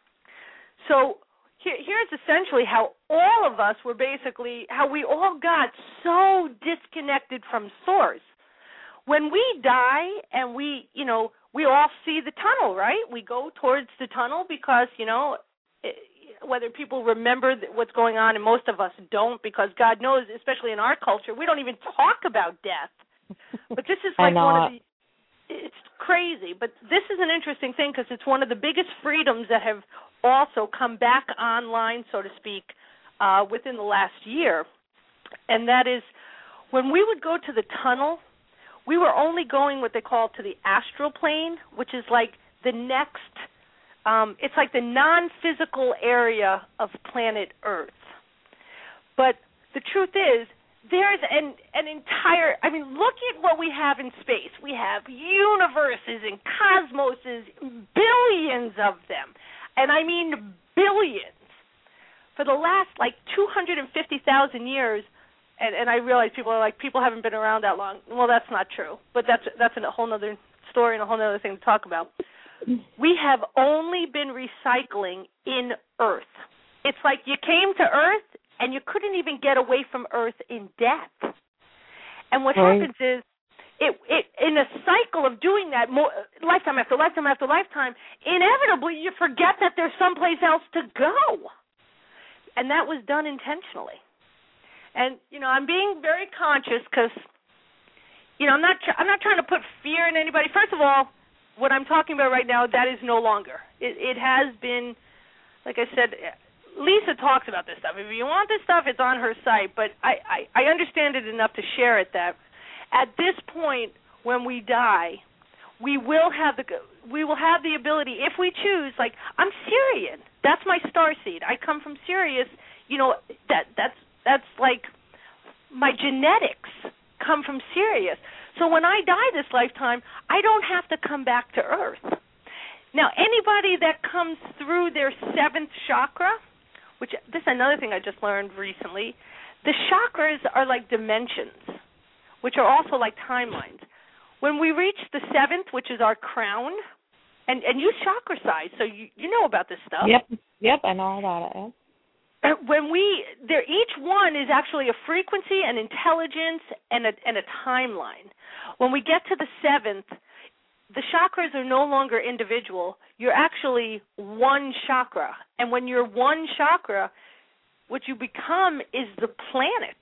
So here's essentially how all of us were how we all got so disconnected from Source. When we die and we all see the tunnel, right? We go towards the tunnel because, whether people remember what's going on, and most of us don't because God knows, especially in our culture, we don't even talk about death. But this is like one of the, it's crazy, but this is an interesting thing because it's one of the biggest freedoms that have also come back online, so to speak, within the last year. And that is when we would go to the tunnel, we were only going what they call to the astral plane, which is like the next, it's like the non-physical area of planet Earth. But the truth is, there's an entire, look at what we have in space. We have universes and cosmoses, billions of them. And I mean billions. For the last, 250,000 years, and I realize people are like, people haven't been around that long. Well, that's not true. But that's a whole other story and a whole other thing to talk about. We have only been recycling in Earth. It's like you came to Earth, and you couldn't even get away from Earth in death. And what happens is, it in a cycle of doing that, lifetime after lifetime after lifetime, inevitably you forget that there's someplace else to go. And that was done intentionally. And, I'm being very conscious because, I'm not trying to put fear in anybody. First of all, what I'm talking about right now, that is no longer. It has been, like I said, Lisa talks about this stuff. If you want this stuff, it's on her site. But I understand it enough to share it that at this point, when we die, we will have the ability, if we choose. Like, I'm Syrian. That's my star seed. I come from Sirius. That's like my genetics come from Sirius. So when I die this lifetime, I don't have to come back to Earth. Now, anybody that comes through their 7th chakra, which this is another thing I just learned recently, the chakras are like dimensions, which are also like timelines. When we reach the 7th, which is our crown, and you chakra size, so you know about this stuff.
Yep, I know all about it. Yeah.
Each one is actually a frequency, an intelligence, and a timeline. When we get to the 7th, the chakras are no longer individual. You're actually one chakra. And when you're one chakra, what you become is the planet.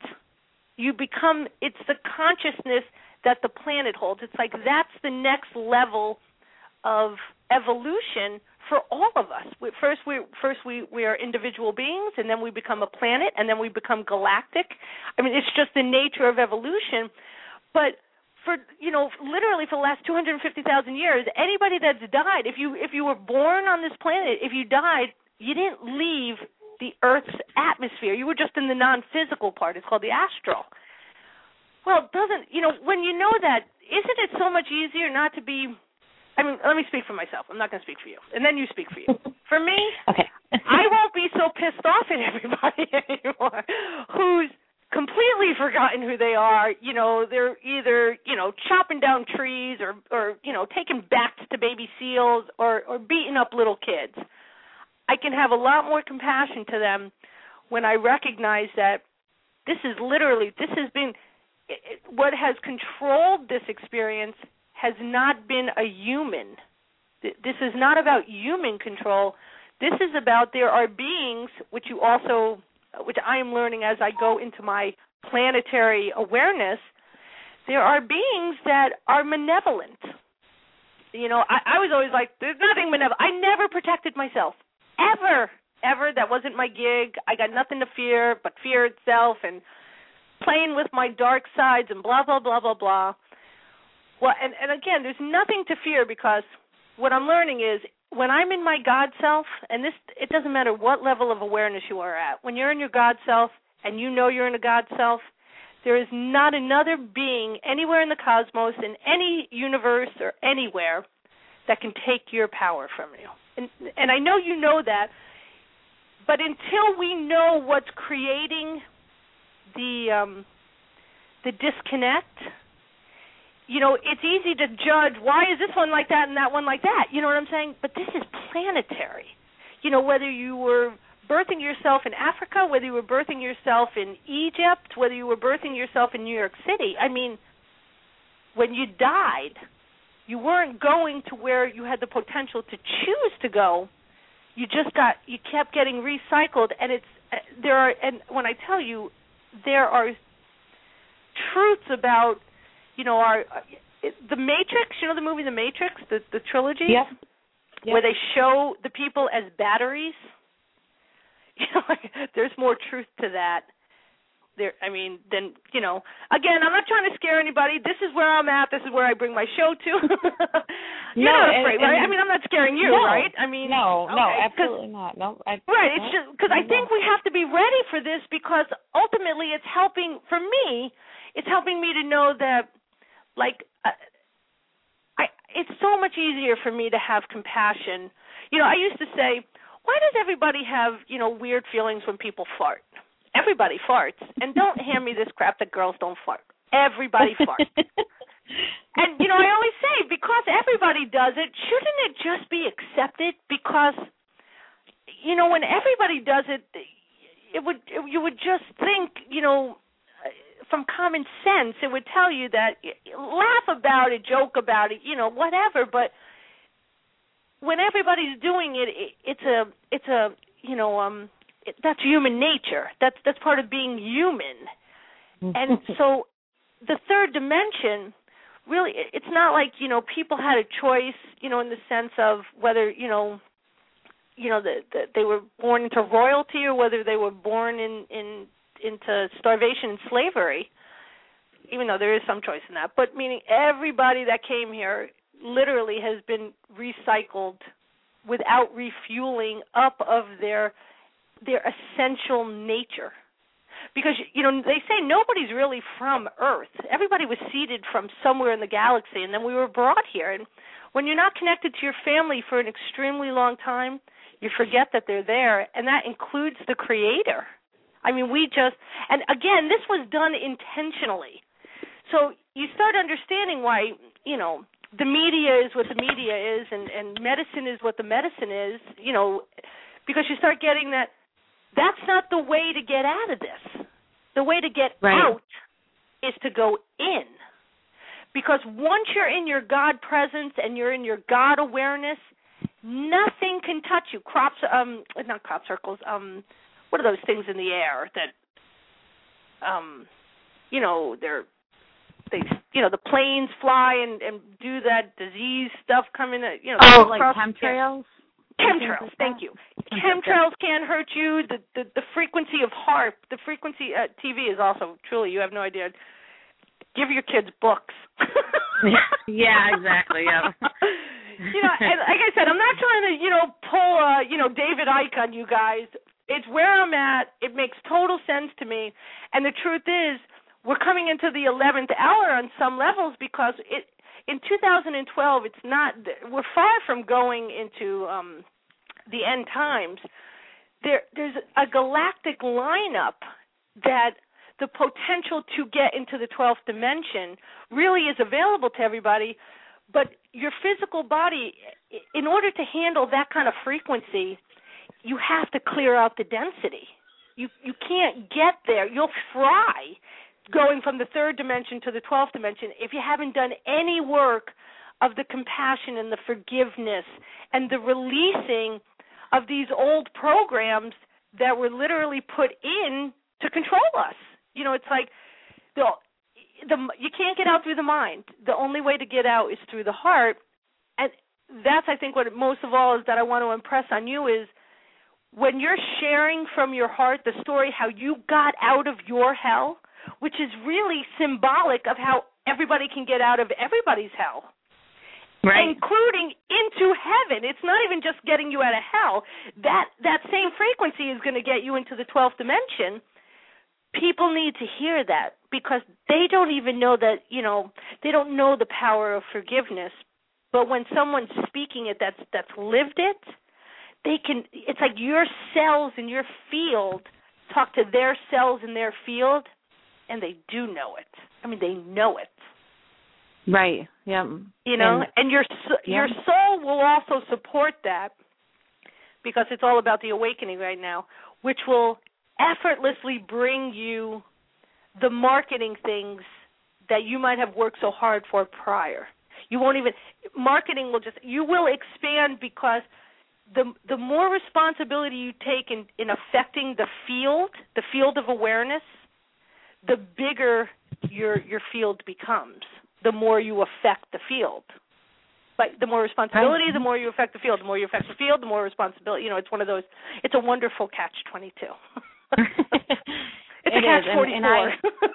It's the consciousness that the planet holds. It's like that's the next level of evolution for all of us. First we are individual beings, and then we become a planet, and then we become galactic. I mean, it's just the nature of evolution. But for literally for the last 250,000 years, anybody that's died, if you were born on this planet, if you died, you didn't leave the Earth's atmosphere. You were just in the non-physical part. It's called the astral. Well, when you know that, isn't it so much easier not to be, let me speak for myself. I'm not going to speak for you. And then you speak for you. For me,
okay.
I won't be so pissed off at everybody anymore who's completely forgotten who they are. They're either, chopping down trees or taking bats to baby seals or beating up little kids. I can have a lot more compassion to them when I recognize that this has been, what has controlled this experience has not been a human. This is not about human control. This is about there are beings, which I am learning as I go into my planetary awareness, there are beings that are malevolent. I was always like, there's nothing malevolent. I never protected myself, ever. That wasn't my gig. I got nothing to fear but fear itself and playing with my dark sides and blah, blah, blah, blah, blah. Well, and again, there's nothing to fear because what I'm learning is when I'm in my God self, and it doesn't matter what level of awareness you are at, when you're in your God self and you know you're in a God self, there is not another being anywhere in the cosmos, in any universe or anywhere that can take your power from you. And I know you know that, but until we know what's creating the disconnect, it's easy to judge why is this one like that and that one like that. You know what I'm saying? But this is planetary. Whether you were birthing yourself in Africa, whether you were birthing yourself in Egypt, whether you were birthing yourself in New York City, when you died, you weren't going to where you had the potential to choose to go. You kept getting recycled, and and when I tell you, there are truths about, the Matrix, the movie The Matrix, the trilogy, where they show the people as batteries. There's more truth to that. Again, I'm not trying to scare anybody. This is where I'm at. This is where I bring my show to. You're not afraid, right? I'm not scaring you, right?
No, absolutely not. No,
right. It's just because I think we have to be ready for this because ultimately it's helping, for me, it's helping me to know that, it's so much easier for me to have compassion. I used to say, why does everybody have, weird feelings when people fart? Everybody farts. And don't hand me this crap that girls don't fart. Everybody farts. And, I always say, because everybody does it, shouldn't it just be accepted? Because, when everybody does it, you would just think, from common sense, it would tell you that laugh about it, joke about it, whatever. But when everybody's doing it, that's human nature. That's part of being human. And so the third dimension, really, it's not like, people had a choice, in the sense of whether, they were born into royalty or whether they were born into starvation and slavery, even though there is some choice in that. But meaning everybody that came here literally has been recycled without refueling up of their essential nature. Because, they say nobody's really from Earth. Everybody was seeded from somewhere in the galaxy, and then we were brought here. And when you're not connected to your family for an extremely long time, you forget that they're there, and that includes the Creator. I mean, and again, this was done intentionally. So you start understanding why, the media is what the media is, and medicine is what the medicine is, because you start getting that that's not the way to get out of this. The way to get out is to go in. Because once you're in your God presence and you're in your God awareness, nothing can touch you. Not crop circles. What are those things in the air that, the planes fly and do that disease stuff coming.
Like chemtrails.
Chemtrails, thank you. Chemtrails can't hurt you. The frequency of HAARP, the frequency TV is also truly, you have no idea. Give your kids books.
Yeah, exactly. Yeah.
And like I said, I'm not trying to, pull, David Icke on you guys. It's where I'm at. It makes total sense to me. And the truth is, we're coming into the 11th hour on some levels because in 2012, we're far from going into the end times. There's a galactic lineup that the potential to get into the 12th dimension really is available to everybody, but your physical body, in order to handle that kind of frequency, you have to clear out the density. You can't get there. You'll fry going from the 3rd dimension to the 12th dimension if you haven't done any work of the compassion and the forgiveness and the releasing of these old programs that were literally put in to control us. It's like you can't get out through the mind. The only way to get out is through the heart. And that's, I think, what most of all is that I want to impress on you is when you're sharing from your heart the story how you got out of your hell, which is really symbolic of how everybody can get out of everybody's hell, including into heaven. It's not even just getting you out of hell. That same frequency is going to get you into the 12th dimension. People need to hear that because they don't even know that, they don't know the power of forgiveness. But when someone's speaking it that's lived it, it's like your cells in your field talk to their cells in their field, and they do know it. I mean, they know it.
Right. Yeah.
And your soul will also support that because it's all about the awakening right now, which will effortlessly bring you the marketing things that you might have worked so hard for prior. You won't even marketing will you will expand because the more responsibility you take in affecting the field of awareness, the bigger your field becomes, the more you affect the field. But the more responsibility, the more you affect the field. The more you affect the field, the more responsibility. It's one of those, it's a wonderful catch-22. It's a catch-44.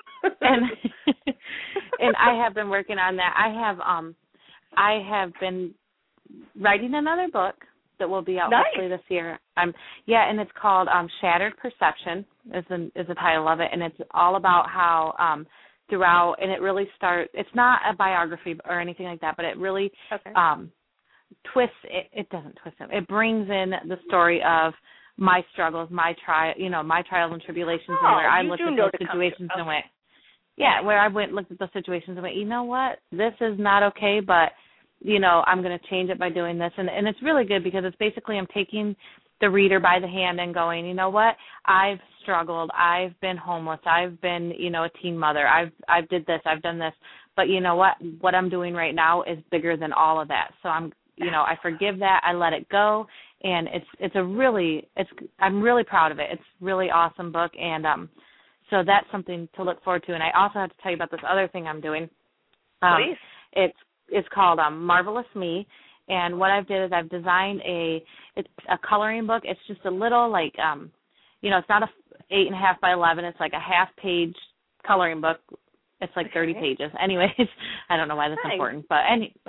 And I have been working on that. I have been writing another book that will be out hopefully this year. And it's called Shattered Perception is the title of it, and it's all about how throughout, and it really it's not a biography or anything like that, but it really twists, it doesn't twist it. It brings in the story of my struggles, my trials and tribulations, and where I looked at those situations and went, where I looked at those situations and went, you know what, this is not okay, but I'm going to change it by doing this. And it's really good because it's basically I'm taking the reader by the hand and going, you know what, I've struggled, I've been homeless, I've been, a teen mother, I've did this, I've done this, but you know what I'm doing right now is bigger than all of that. So I'm forgive that, I let it go, and I'm really proud of it. It's a really awesome book, and so that's something to look forward to. And I also have to tell you about this other thing I'm doing.
Please.
It's called Marvelous Me. And what I've did is I've designed it's a coloring book. It's just a little like, it's not a 8.5 by 11. It's like a half-page coloring book. It's like 30 pages. Anyways, I don't know why that's important, but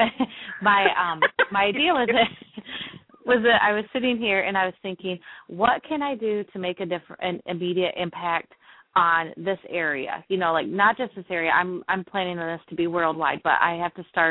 my idea was that I was sitting here and I was thinking, what can I do to make an immediate impact on this area? Like not just this area. I'm planning on this to be worldwide, but I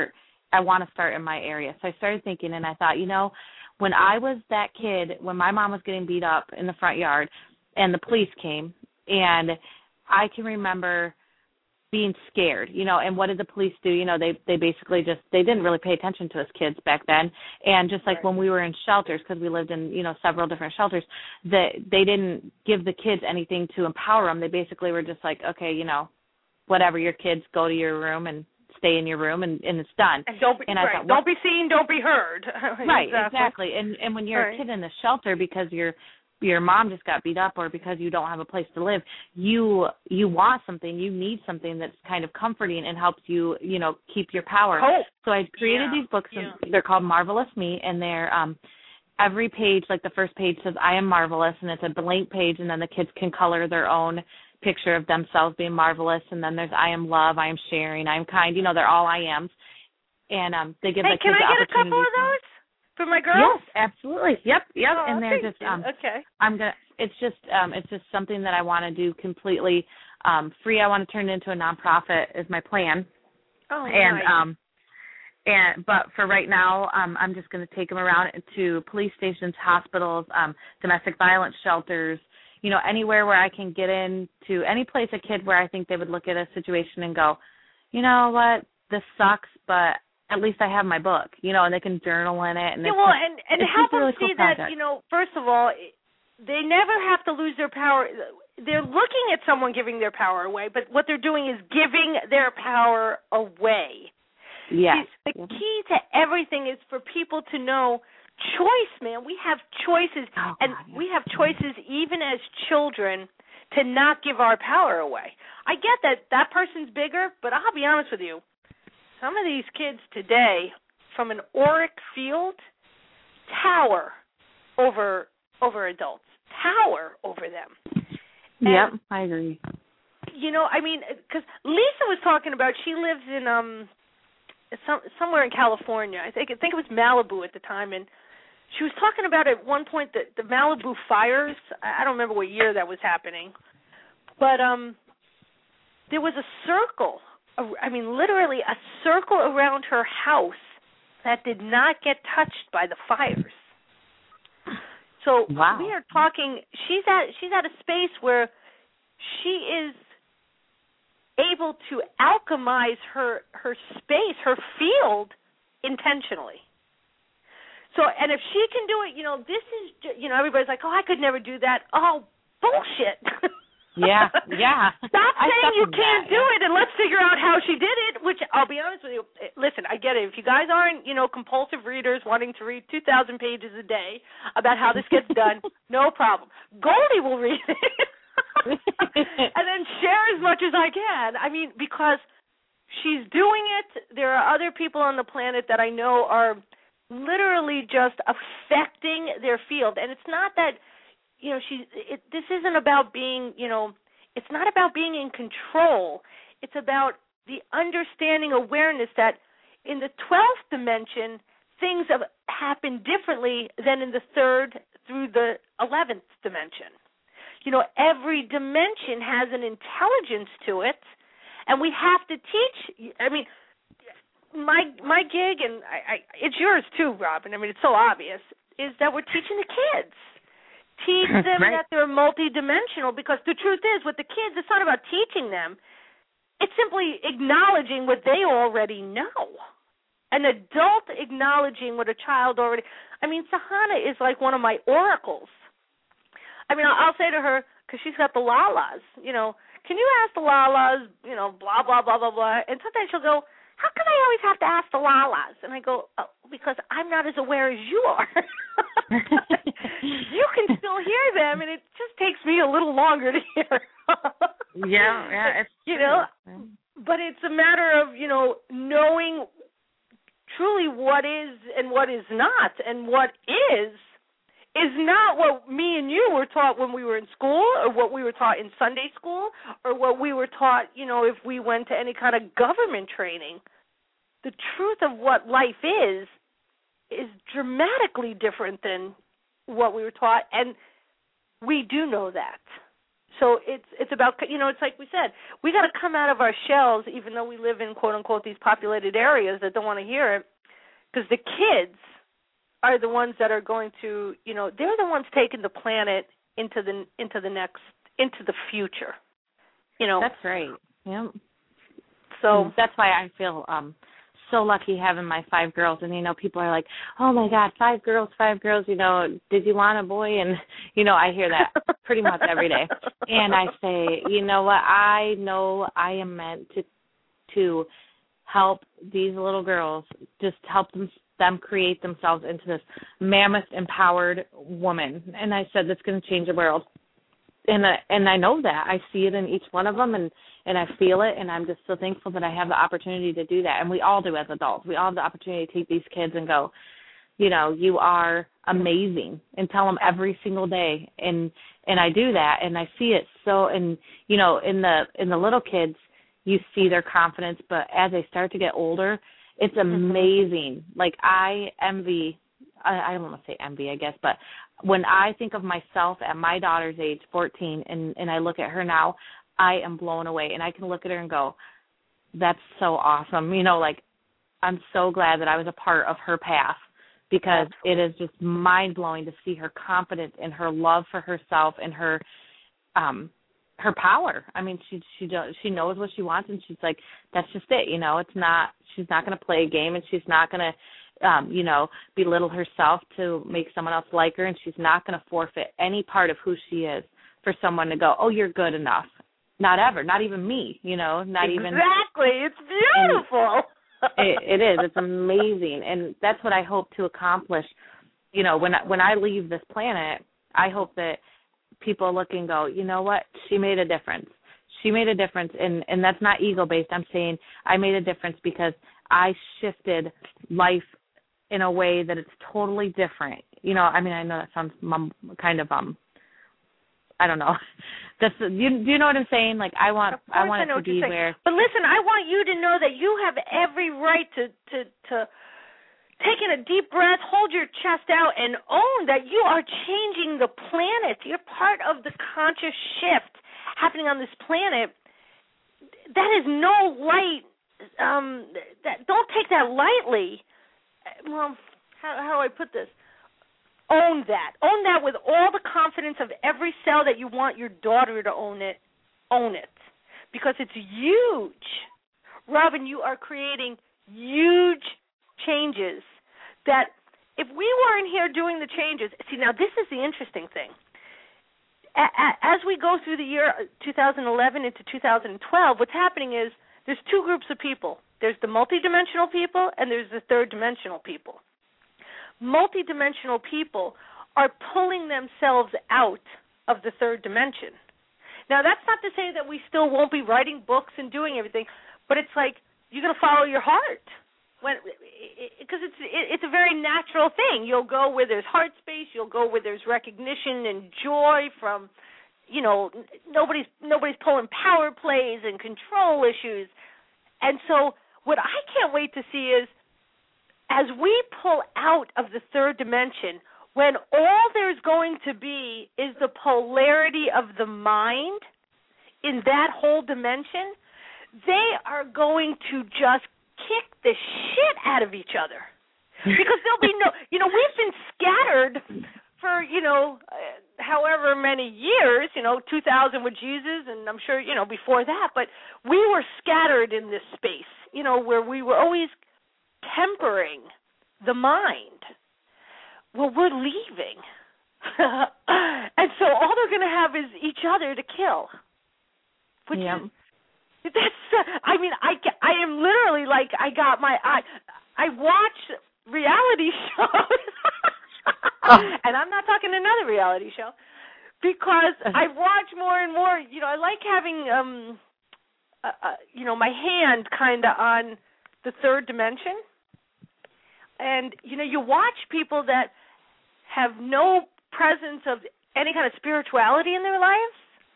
want to start in my area. So I started thinking, and I thought, when I was that kid, when my mom was getting beat up in the front yard and the police came, and I can remember being scared, and what did the police do? They basically they didn't really pay attention to us kids back then. And just like when we were in shelters, because we lived in, several different shelters, they didn't give the kids anything to empower them. They basically were just like, okay, whatever, your kids, go to your room and stay in your room, and it's done.
And don't be, don't be seen, don't be heard.
Right, exactly. And when you're a kid in the shelter because your mom just got beat up or because you don't have a place to live, you want something, you need something that's kind of comforting and helps you, keep your power.
Hope.
So I created these books, and they're called Marvelous Me, and they're every page, like the first page says, I am marvelous, and it's a blank page, and then the kids can color their own picture of themselves being marvelous, and then there's I am love, I am sharing, I am kind, they're all I ams. And they give the kids the opportunity.
Can I get a couple of those for my girls?
Yes, absolutely. Yep.
Oh,
and they're just
okay.
It's just something that I want to do completely free. I want to turn it into a nonprofit is my plan.
Oh,
and nice. But for right now, I'm just going to take them around to police stations, hospitals, domestic violence shelters, anywhere where I can get into any place, a kid where I think they would look at a situation and go, you know what, this sucks, but at least I have my book, and they can journal in it. And
and help them
really
see
cool
that,
project.
First of all, they never have to lose their power. They're looking at someone giving their power away, but what they're doing is giving their power away.
Yes.
The key to everything is for people to know choice, man. We have choices, we have choices even as children to not give our power away. I get that person's bigger, but I'll be honest with you. Some of these kids today, from an auric field, tower over adults, tower over them.
Yep, I agree.
Because Lisa was talking about, she lives in somewhere in California. I think it was Malibu at the time, and she was talking about at one point the Malibu fires. I don't remember what year that was happening, but there was a circle. Literally a circle around her house that did not get touched by the fires. So we are talking. She's at a space where she is able to alchemize her space, her field, intentionally. So, and if she can do it, this is, everybody's like, oh, I could never do that. Oh, bullshit.
Yeah.
Stop saying you can't do it, and let's figure out how she did it, which I'll be honest with you. Listen, I get it. If you guys aren't, compulsive readers wanting to read 2,000 pages a day about how this gets done, no problem. Goldie will read it and then share as much as I can. Because she's doing it. There are other people on the planet that I know are literally just affecting their field. And it's not that, this isn't about being, it's not about being in control. It's about the understanding, awareness that in the 12th dimension, things have happened differently than in the 3rd through the 11th dimension. Every dimension has an intelligence to it, and we have to teach. My gig, and it's yours too, Robin. It's so obvious, is that we're teaching the kids. Teach them that they're multidimensional, because the truth is, with the kids, it's not about teaching them. It's simply acknowledging what they already know. An adult acknowledging what a child already... Sahana is like one of my oracles. I'll say to her, because she's got the Lalas, can you ask the Lalas, blah, blah, blah, blah, blah. And sometimes she'll go, how come I always have to ask the Lalas? And I go, oh, because I'm not as aware as you are. You can still hear them, and it just takes me a little longer to hear.
Yeah.
But it's a matter of, knowing truly what is and what is not, and what is not what me and you were taught when we were in school, or what we were taught in Sunday school, or what we were taught, if we went to any kind of government training. The truth of what life is dramatically different than what we were taught, and we do know that. So it's about, it's like we said, we got to come out of our shells, even though we live in, quote unquote, these populated areas that don't want to hear it, because the kids are the ones that are going to, they're the ones taking the planet into the future.
That's right. Yeah.
So
that's why I feel so lucky having my 5 girls. And people are like, "Oh my God, 5 girls, 5 girls." Did you want a boy? And I hear that pretty much every day. And I say, you know what? I know I am meant to help these little girls, just help them create themselves into this mammoth, empowered woman. And I said, that's going to change the world. And I know that. I see it in each one of them, and I feel it, and I'm just so thankful that I have the opportunity to do that. And we all do as adults. We all have the opportunity to take these kids and go, you are amazing, and tell them every single day. And I do that, and I see it so, and, in the little kids, you see their confidence, but as they start to get older, it's amazing. Like, I envy, I don't want to say envy, I guess, but when I think of myself at my daughter's age, 14, and I look at her now, I am blown away. And I can look at her and go, that's so awesome. I'm so glad that I was a part of her path, because it is just mind-blowing to see her confidence and her love for herself and her power. I mean, she knows what she wants, and she's like, that's just it. She's not going to play a game, and she's not going to belittle herself to make someone else like her, and she's not going to forfeit any part of who she is for someone to go, oh, you're good enough. Not ever, not even me, not even.
Exactly. It's beautiful.
It is. It's amazing, and that's what I hope to accomplish. When I leave this planet, I hope that people look and go, you know what, she made a difference. She made a difference, and that's not ego-based. I'm saying I made a difference because I shifted life in a way that it's totally different. I mean, I know that sounds kind of, I don't know. Do you know what I'm saying? Like, I want it to be where.
But listen, I want you to know that you have every right to take in a deep breath, hold your chest out, and own that you are changing the planet. You're part of the conscious shift happening on this planet. That is no light. Don't take that lightly. Well, how do I put this? Own that. Own that with all the confidence of every cell that you want your daughter to own it. Own it. Because it's huge. Robin, you are creating huge changes that if we weren't here doing the changes, see, now this is the interesting thing. As we go through the year 2011 into 2012, what's happening is there's 2 groups of people. There's the multidimensional people and there's the third dimensional people. Multidimensional people are pulling themselves out of the third dimension. Now, that's not to say that we still won't be writing books and doing everything, but it's like you're going to follow your heart, because it's a very natural thing. You'll go where there's heart space. You'll go where there's recognition and joy from, nobody's pulling power plays and control issues. And so what I can't wait to see is, as we pull out of the third dimension, when all there's going to be is the polarity of the mind in that whole dimension, they are going to just kick the shit out of each other. Because there'll be we've been scattered for, however many years, 2000 with Jesus, and I'm sure, before that, but we were scattered in this space, where we were always tempering the mind. Well, we're leaving. And so all they're going to have is each other to kill. Which is, I am literally like, I watch reality shows, and I'm not talking another reality show, because I watch more and more, I like having, my hand kind of on the third dimension. And, you watch people that have no presence of any kind of spirituality in their lives.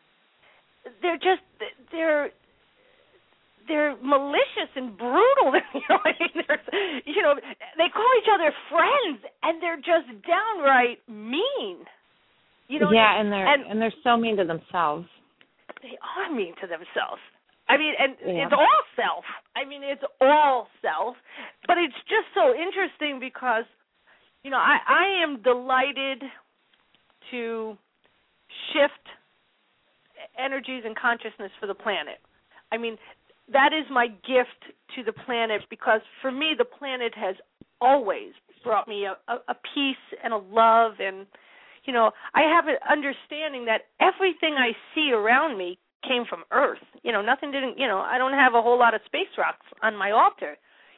They're malicious and brutal. They call each other friends, and they're just downright mean.
And they're so mean to themselves.
They are mean to themselves. It's all self. It's all self. But it's just so interesting because, I am delighted to shift energies and consciousness for the planet. That is my gift to the planet because for me, the planet has always brought me a peace and a love. And, I have an understanding that everything I see around me came from Earth. I don't have a whole lot of space rocks on my altar.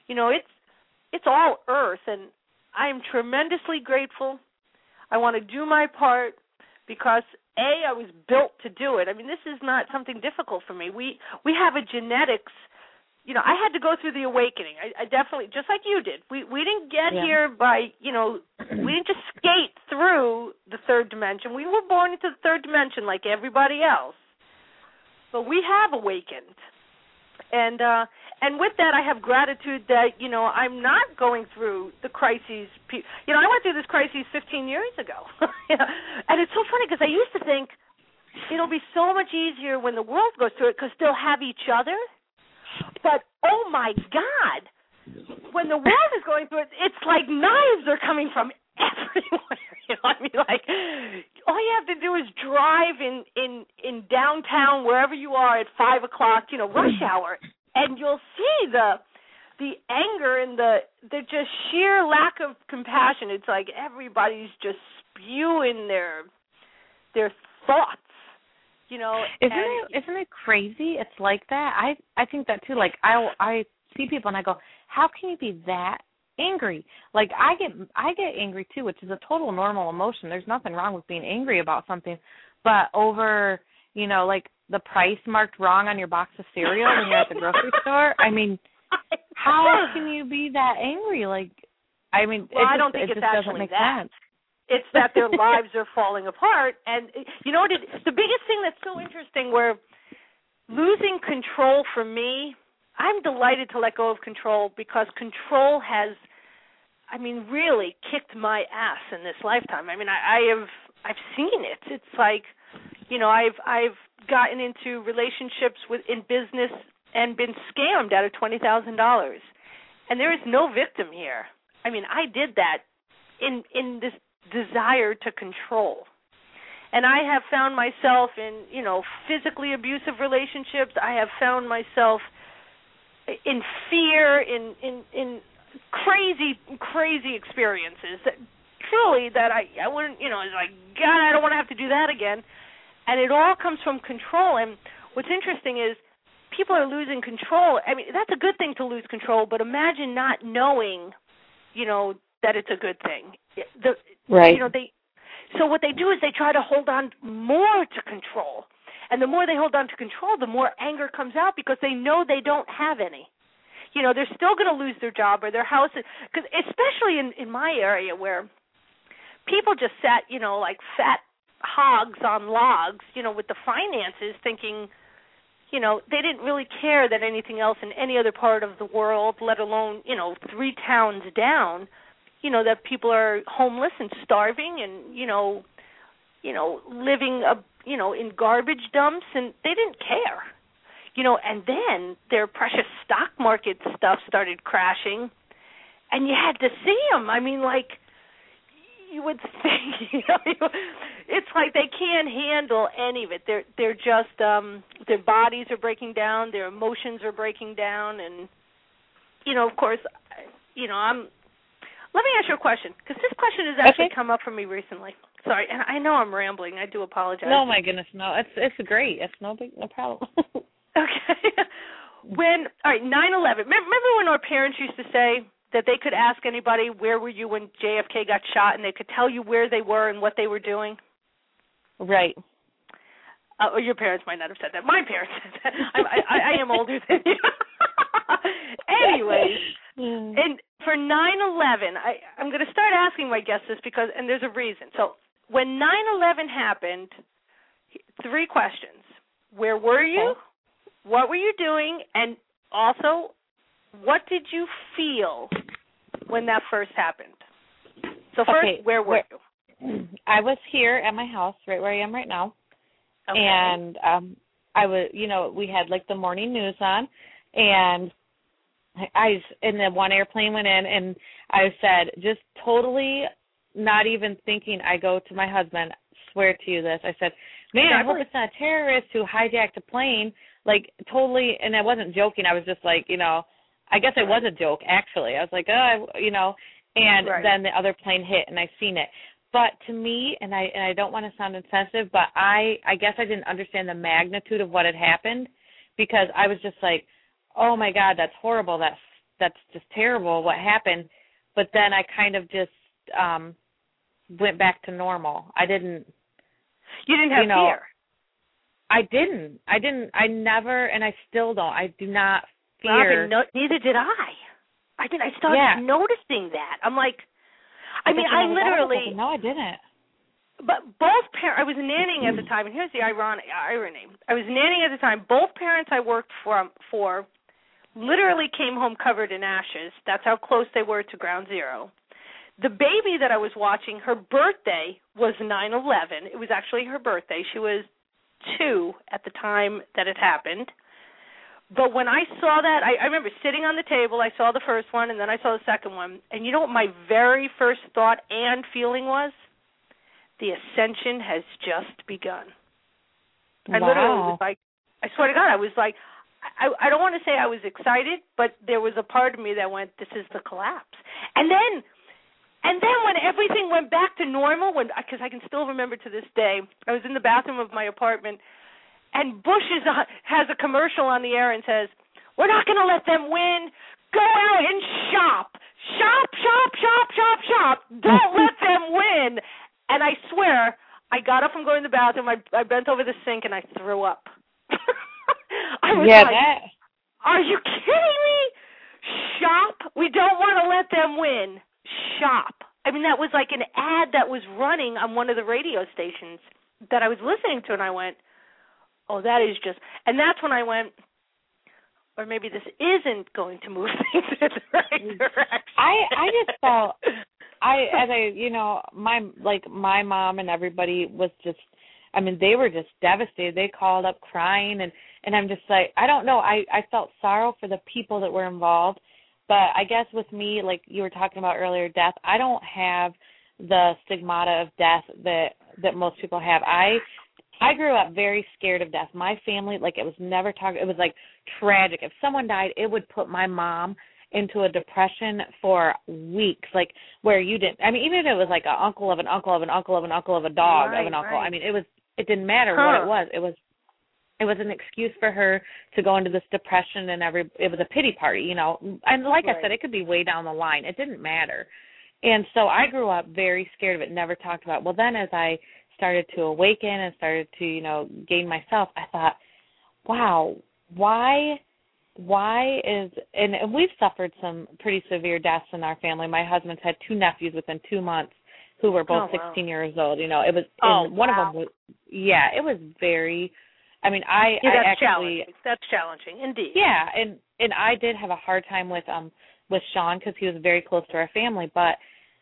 It's all Earth, and I am tremendously grateful. I want to do my part because, I was built to do it. This is not something difficult for me. We have a genetics. I had to go through the awakening. I definitely, just like you did. We didn't get here by, we didn't just skate through the third dimension. We were born into the third dimension like everybody else. But we have awakened. And with that, I have gratitude that, I'm not going through the crises. I went through this crisis 15 years ago. And it's so funny because I used to think it'll be so much easier when the world goes through it because they'll have each other. But, oh, my God, when the world is going through it, it's like knives are coming from everywhere. All you have to do is drive in downtown, wherever you are at 5 o'clock, rush hour, and you'll see the anger and the just sheer lack of compassion. It's like everybody's just spewing their thoughts.
Isn't it crazy? It's like that. I think that too. Like I see people and I go, how can you be that angry? Like I get angry too, which is a total normal emotion. There's nothing wrong with being angry about something, but over like the price marked wrong on your box of cereal when you're at the grocery store. How can you be that angry?
I don't think it just doesn't make sense. It's that their lives are falling apart. And the biggest thing that's so interesting where losing control for me, I'm delighted to let go of control because control has, really kicked my ass in this lifetime. I've seen it. It's like, I've gotten into relationships in business and been scammed out of $20,000. And there is no victim here. I did that in this desire to control. And I have found myself in, physically abusive relationships. I have found myself in fear, in crazy experiences that truly that I wouldn't, it's like, God, I don't want to have to do that again. And it all comes from control. And what's interesting is people are losing control. That's a good thing to lose control, but imagine not knowing, that it's a good thing.
Right.
So what they do is they try to hold on more to control. And the more they hold on to control, the more anger comes out because they know they don't have any. They're still going to lose their job or their house. Because especially in my area where people just sat, like fat hogs on logs, with the finances thinking, they didn't really care that anything else in any other part of the world, let alone, 3 towns down, that people are homeless and starving and, living, in garbage dumps, and they didn't care. And then their precious stock market stuff started crashing, and you had to see them. You would think, it's like they can't handle any of it. They're just, their bodies are breaking down, their emotions are breaking down, and, of course, let me ask you a question, because this question has actually come up for me recently. Sorry, and I know I'm rambling. I do apologize.
No, my goodness, no. It's great. It's no problem.
Okay. 9/11. Remember when our parents used to say that they could ask anybody, where were you when JFK got shot, and they could tell you where they were and what they were doing?
Right.
Or your parents might not have said that. My parents said that. I am older than you. Anyways, and for 9/11, I'm going to start asking my guests this because, and there's a reason. So when 9/11 happened, 3 questions. Where were you? What were you doing? And also, what did you feel when that first happened? So first, where were you?
I was here at my house, right where I am right now.
Okay.
And I was, we had like the morning news on, and and the one airplane went in, and I said, just totally not even thinking, I go to my husband, swear to you this, I said, man, I hope it's not a terrorist who hijacked a plane, like totally, and I wasn't joking, I was just like, I guess it was a joke, actually. I was like, and then the other plane hit, and I seen it. But to me, and I don't want to sound insensitive, but I guess I didn't understand the magnitude of what had happened, because I was just like, oh my God, that's horrible. That's just terrible what happened. But then I kind of just went back to normal. You
didn't have fear.
I didn't. I never, and I still don't. I do not fear.
Robin, neither did I. I started noticing that. I'm like, I literally.
No, I didn't.
But both parents, I was nannying at the time, and here's the irony. I was nannying at the time. Both parents I worked for literally came home covered in ashes. That's how close they were to ground zero. The baby that I was watching, her birthday was 9/11. It was actually her birthday. She was 2 at the time that it happened. But when I saw that, I remember sitting on the table, I saw the first one, and then I saw the second one. And you know what my very first thought and feeling was? The ascension has just begun. I literally was like, I swear to God, I was like, I don't want to say I was excited, but there was a part of me that went, this is the collapse. And then when everything went back to normal, because I can still remember to this day, I was in the bathroom of my apartment, and Bush has a commercial on the air and says, we're not going to let them win. Go out and shop. Shop, shop, shop, shop, shop. Don't let them win. And I swear, I got up from going to the bathroom, I bent over the sink, and I threw up. I was like, are you kidding me? Shop? We don't want to let them win. Shop. I mean, that was like an ad that was running on one of the radio stations that I was listening to, and I went, oh, that is just, and that's when I went, or maybe this isn't going to move things in the right direction.
I just felt, my mom and everybody was just, I mean, they were just devastated. They called up crying, and I'm just like, I don't know. I felt sorrow for the people that were involved, but I guess with me, like you were talking about earlier, death, I don't have the stigmata of death that most people have. I grew up very scared of death. My family, like, it was never talked. It was like tragic. If someone died, it would put my mom into a depression for weeks, like where you didn't. I mean, even if it was like an uncle of an uncle of an uncle of an uncle of a dog of an uncle. Right. I mean, it didn't matter what it was. It was an excuse for her to go into this depression, and it was a pity party, And like I said, it could be way down the line. It didn't matter. And so I grew up very scared of it, never talked about it. Well, then as I started to awaken and started to, gain myself, I thought, wow, why is, and we've suffered some pretty severe deaths in our family. My husband's had 2 nephews within 2 months who were both 16 years old. It was, one of them was, it was very, I mean,
that's challenging, indeed.
Yeah, and I did have a hard time with Sean because he was very close to our family, but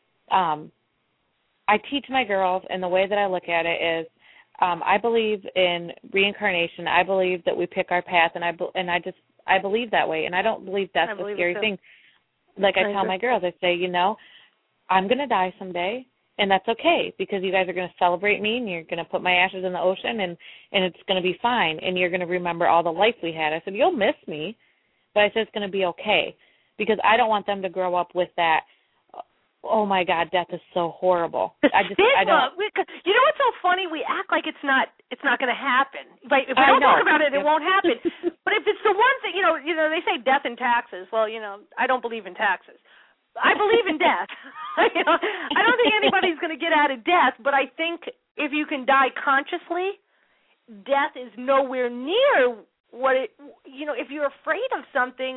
I teach my girls, and the way that I look at it is, I believe in reincarnation. I believe that we pick our path, and I believe that way, and I don't believe that's a scary thing. Like I tell my girls, I say, I'm going to die someday, and that's okay, because you guys are going to celebrate me, and you're going to put my ashes in the ocean, and it's going to be fine, and you're going to remember all the life we had. I said, you'll miss me, but I said it's going to be okay, because I don't want them to grow up with that, oh my God, death is so horrible. I don't.
You know what's so funny? We act like it's not going to happen. Like if we don't talk about it, it won't happen. But if it's the one thing, they say death and taxes. Well, I don't believe in taxes. I believe in death. I don't think anybody's going to get out of death, but I think if you can die consciously, death is nowhere near what it. If you're afraid of something,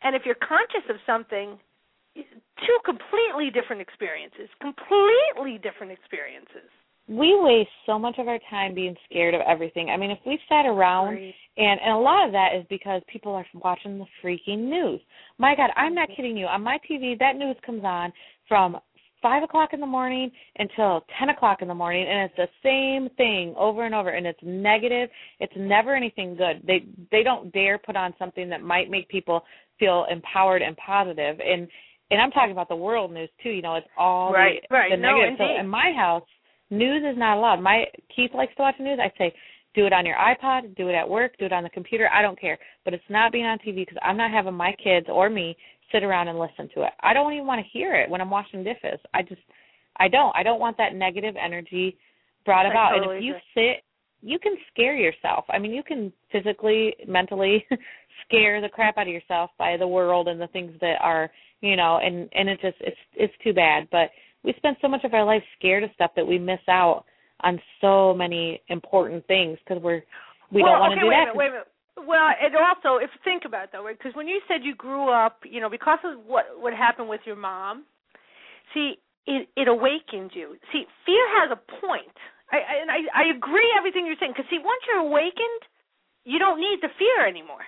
And if you're conscious of something, two completely different experiences. Completely different experiences.
We waste so much of our time being scared of everything. I mean, if we sat around, and a lot of that is because people are watching the freaking news. My God, I'm not kidding you. On my TV, that news comes on from 5 o'clock in the morning until 10 o'clock in the morning, and it's the same thing over and over, and it's negative. It's never anything good. They don't dare put on something that might make people feel empowered and positive. And I'm talking about the world news, too. You know, it's all the negative. So in my house, news is not allowed. Keith likes to watch the news. I say, do it on your iPod, do it at work, do it on the computer. I don't care. But it's not being on TV because I'm not having my kids or me sit around and listen to it. I don't even want to hear it when I'm washing dishes. I don't want that negative energy brought about. And if you sit, you can scare yourself. I mean, you can physically, mentally scare the crap out of yourself by the world and the things that are, you know, and it's too bad. But we spend so much of our life scared of stuff that we miss out on so many important things because we don't want to do that.
Wait a minute. Well, and also, if you think about it, though, right, because when you said you grew up, you know, because of what happened with your mom, see, it awakened you. See, fear has a point. I agree everything you're saying, because, see, once you're awakened, you don't need the fear anymore.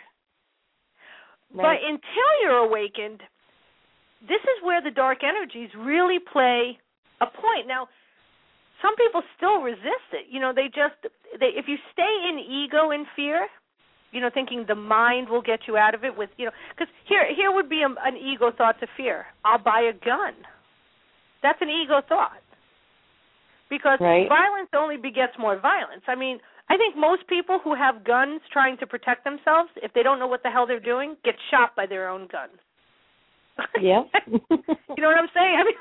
Right. But until you're awakened, this is where the dark energies really play a point. Now, some people still resist it. You know, if you stay in ego and fear, you know, thinking the mind will get you out of it with, you know, because here would be an ego thought to fear. I'll buy a gun. That's an ego thought. Because violence only begets more violence. I mean, I think most people who have guns trying to protect themselves, if they don't know what the hell they're doing, get shot by their own gun.
Yeah.
You know what I'm saying? I mean,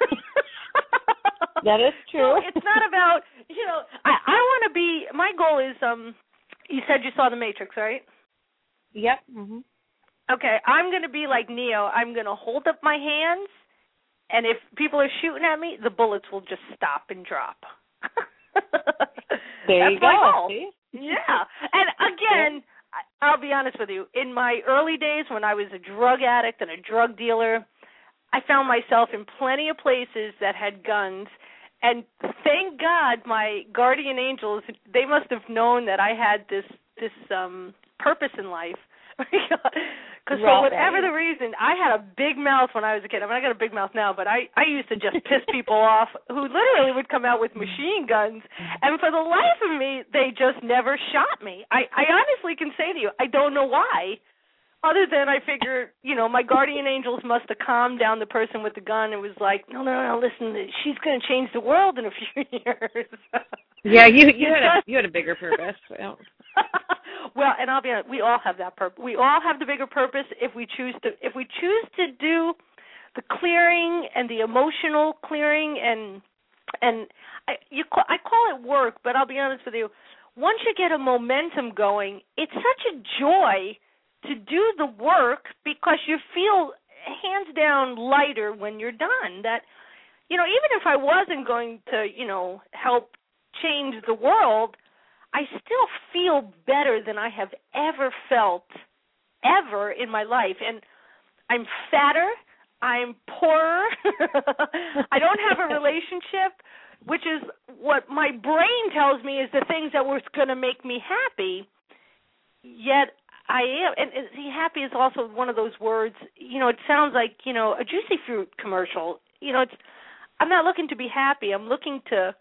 that is true.
So it's not about, you know, I want to be, my goal is, you said you saw The Matrix, right?
Yep. Mm-hmm.
Okay, I'm going to be like Neo. I'm going to hold up my hands, and if people are shooting at me, the bullets will just stop and drop.
There you go.
That's my goal.
See?
Yeah. And again, I'll be honest with you. In my early days when I was a drug addict and a drug dealer, I found myself in plenty of places that had guns. And thank God my guardian angels, they must have known that I had this purpose in life. Because for whatever the reason, I had a big mouth when I was a kid. I mean, I got a big mouth now, but I used to just piss people off who literally would come out with machine guns. And for the life of me, they just never shot me. I honestly can say to you, I don't know why. Other than I figure, you know, my guardian angels must have calmed down the person with the gun and was like, no, listen, she's going to change the world in a few years.
Yeah, you had a bigger purpose.
Well, and I'll be honest, we all have that purpose. We all have the bigger purpose if we choose to do the clearing and the emotional clearing and I call it work, but I'll be honest with you, once you get a momentum going, it's such a joy to do the work because you feel hands down lighter when you're done. That, you know, even if I wasn't going to, you know, help change the world, I still feel better than I have ever felt ever in my life. And I'm fatter, I'm poorer, I don't have a relationship, which is what my brain tells me is the things that were going to make me happy, yet I am. And see, happy is also one of those words, you know, it sounds like, you know, a Juicy Fruit commercial. You know, I'm not looking to be happy. I'm looking to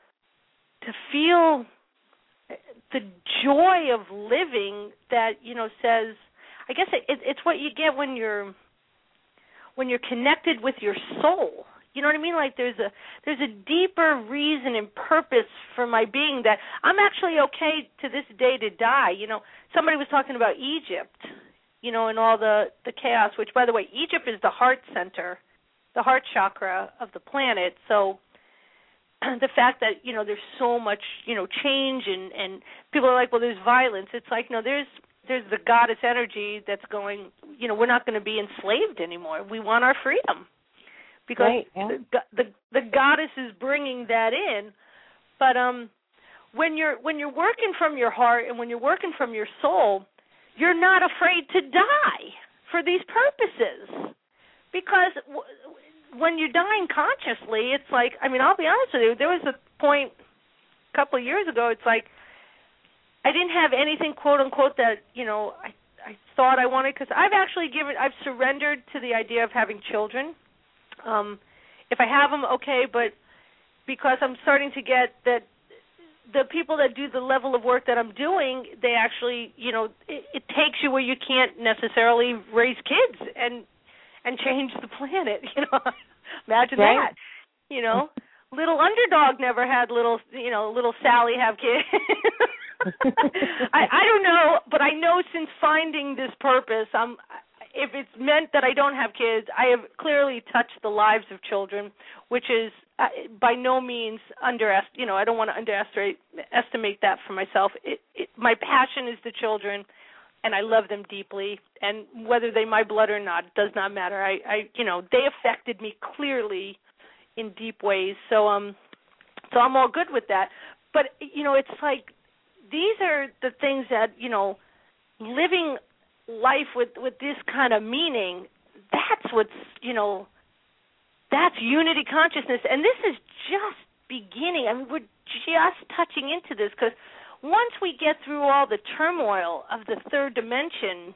feel the joy of living that, you know, says, I guess it's what you get when you're connected with your soul. You know what I mean? Like there's a deeper reason and purpose for my being that I'm actually okay to this day to die. You know, somebody was talking about Egypt, you know, and all the chaos, which, by the way, Egypt is the heart center, the heart chakra of the planet. So the fact that, you know, there's so much, you know, change and people are like, well, there's violence. It's like, no, there's the goddess energy that's going, you know, we're not going to be enslaved anymore. We want our freedom. Because the goddess is bringing that in, but when you're working from your heart and when you're working from your soul, you're not afraid to die for these purposes. Because when you're dying consciously, it's like, I mean, I'll be honest with you, there was a point a couple of years ago, it's like I didn't have anything, quote unquote, that, you know, I thought I wanted, because I've surrendered to the idea of having children. If I have them, okay, but because I'm starting to get that the people that do the level of work that I'm doing, they actually, you know, it takes you where you can't necessarily raise kids and change the planet, you know. Imagine that. You know, little underdog never had little Sally have kids. I don't know, but I know since finding this purpose, if it's meant that I don't have kids, I have clearly touched the lives of children, which is by no means I don't want to underestimate that for myself. My passion is the children, and I love them deeply, and whether they're my blood or not, it does not matter. They affected me clearly in deep ways, so I'm all good with that. But it's like these are the things that living life with this kind of meaning. That's what's that's unity consciousness, and this is just beginning. I mean, we're just touching into this because once we get through all the turmoil of the third dimension,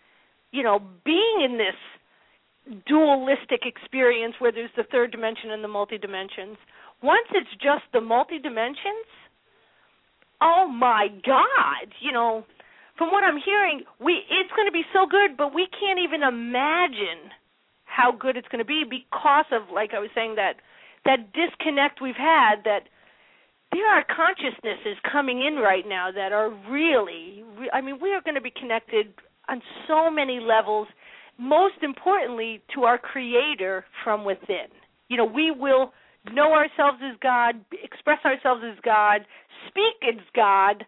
being in this dualistic experience where there's the third dimension and the multi-dimensions, once it's just the multi-dimensions, oh my God, from what I'm hearing, it's going to be so good, but we can't even imagine how good it's going to be because of, like I was saying, that disconnect we've had, that there are consciousnesses coming in right now that are really, we are going to be connected on so many levels, most importantly to our Creator from within. We will know ourselves as God, express ourselves as God, speak as God,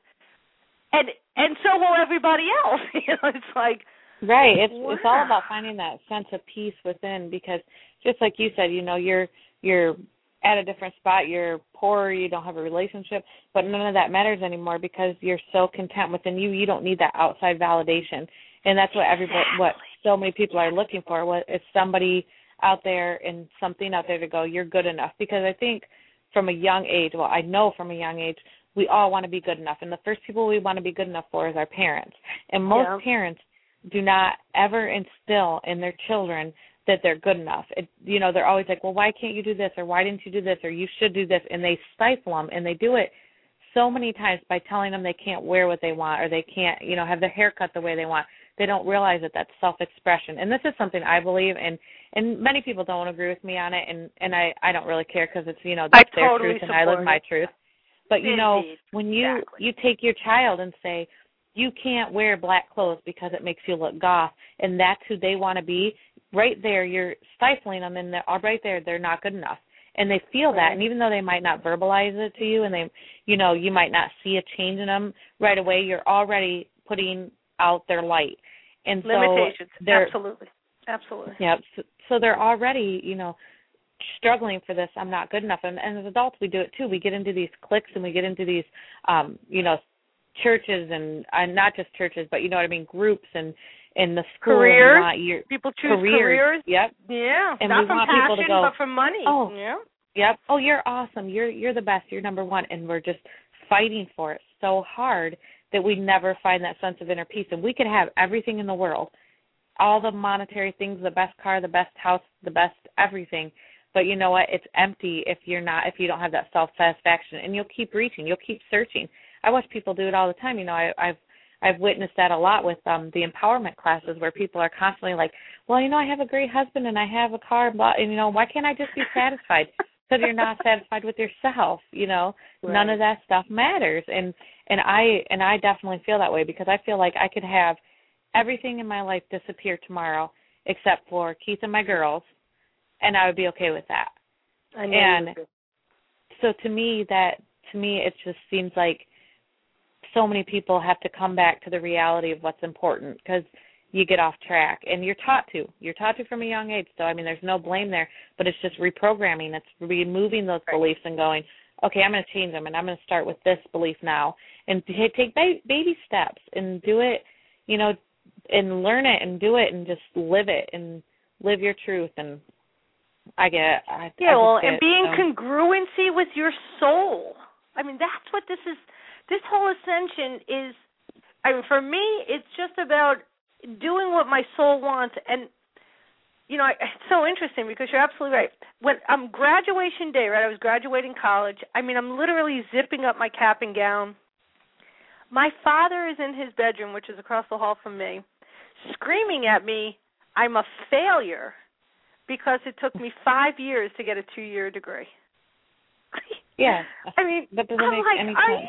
and so will everybody else. It's like,
right. It's
wow.
It's all about finding that sense of peace within, because just like you said, you're at a different spot, you're poor, you don't have a relationship, but none of that matters anymore because you're so content within you. You don't need that outside validation, and that's what what so many people are looking for. It's somebody out there and something out there to go, you're good enough. Because I think from a young age, I know from a young age, we all want to be good enough, and the first people we want to be good enough for is our parents. And most parents do not ever instill in their children that they're good enough. They're always like, well, why can't you do this, or why didn't you do this, or you should do this, and they stifle them, and they do it so many times by telling them they can't wear what they want, or they can't, have their hair cut the way they want. They don't realize that that's self-expression. And this is something I believe, and many people don't agree with me on it, and I don't really care because it's, that's their truth, and I live my truth. But, when you take your child and say, you can't wear black clothes because it makes you look goth, and that's who they want to be, right there you're stifling them, and right there they're not good enough. And they feel that, and even though they might not verbalize it to you, and they, you might not see a change in them right away, you're already putting out their light. And
limitations,
so
absolutely.
Yeah, so they're already, struggling for this, I'm not good enough. And as adults, we do it too. We get into these cliques, and we get into these, churches, and not just churches, but groups, and in the school.
Careers. People choose careers.
Yep.
Yeah.
And
not
we
from
want
passion,
people to go,
but from money.
Oh.
Yeah.
Yep. Oh, you're awesome. You're the best. You're number one. And we're just fighting for it so hard that we never find that sense of inner peace. And we could have everything in the world, all the monetary things, the best car, the best house, the best everything. But you know what? It's empty if you don't have that self-satisfaction. And you'll keep reaching. You'll keep searching. I watch people do it all the time. I've witnessed that a lot with the empowerment classes, where people are constantly like, well, I have a great husband and I have a car, and why can't I just be satisfied? Because you're not satisfied with yourself.
Right.
None of that stuff matters. And I definitely feel that way, because I feel like I could have everything in my life disappear tomorrow except for Keith and my girls, and I would be okay with that.
I know.
And so to me, it just seems like so many people have to come back to the reality of what's important, because you get off track, and you're taught to from a young age. So there's no blame there, but it's just reprogramming. It's removing those beliefs and going, okay, I'm going to change them, and I'm going to start with this belief now, and take baby steps and do it, and learn it and do it and just live it and live your truth. And I
and being congruency with your soul. I mean, that's what this is. This whole ascension is. I mean, for me, it's just about doing what my soul wants. And you know, it's so interesting because you're absolutely right. When graduation day, right? I was graduating college. I mean, I'm literally zipping up my cap and gown. My father is in his bedroom, which is across the hall from me, screaming at me, I'm a failure because it took me 5 years to get a 2-year degree.
Yeah.
I mean,
that doesn't make any sense.
Are you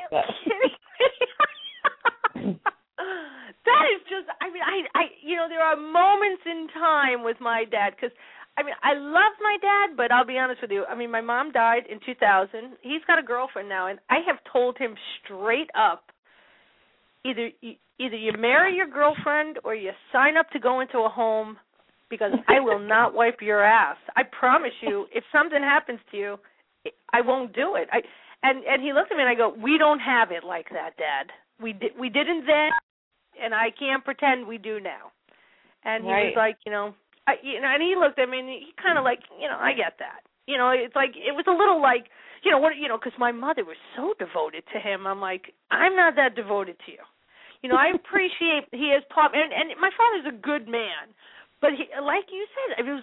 kidding? That is just, I mean, I you know, there are moments in time with my dad because, I mean, I love my dad, but I'll be honest with you. I mean, my mom died in 2000. He's got a girlfriend now, and I have told him straight up, either you marry your girlfriend or you sign up to go into a home because I will not wipe your ass. I promise you, if something happens to you, I won't do it. And he looked at me and I go, we don't have it like that, Dad. We didn't then, and I can't pretend we do now. And he was like, and he looked at me and he kind of like, I get that. It's like, it was a little like, because my mother was so devoted to him. I'm like, I'm not that devoted to you. I appreciate he has taught me, and my father's a good man. But he, like you said, he's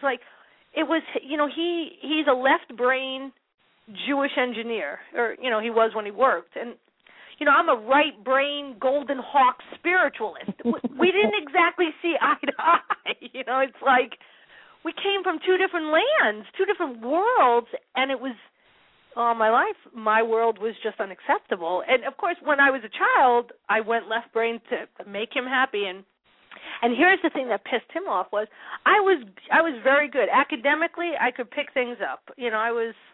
a left brain Jewish engineer, or, he was when he worked. And, I'm a right brain Golden Hawk spiritualist. We didn't exactly see eye to eye. It's like we came from two different lands, two different worlds, and it was, all my life, my world was just unacceptable. And, of course, when I was a child, I went left brain to make him happy. And here's the thing that pissed him off was I was very good. Academically, I could pick things up. I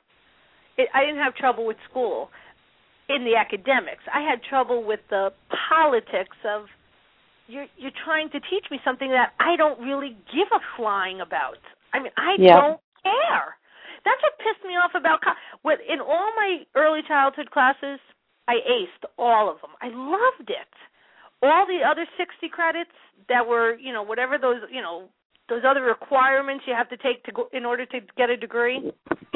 didn't have trouble with school in the academics. I had trouble with the politics of you're trying to teach me something that I don't really give a flying about. I mean, I don't care. That's what pissed me off about in all my early childhood classes, I aced all of them. I loved it. All the other 60 credits that were, whatever those other requirements you have to take in order to get a degree.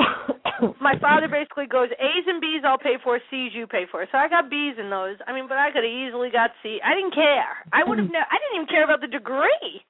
My father basically goes, A's and B's I'll pay for, C's you pay for. So I got B's in those. I mean, but I could have easily got C. I didn't care. I didn't even care about the degree.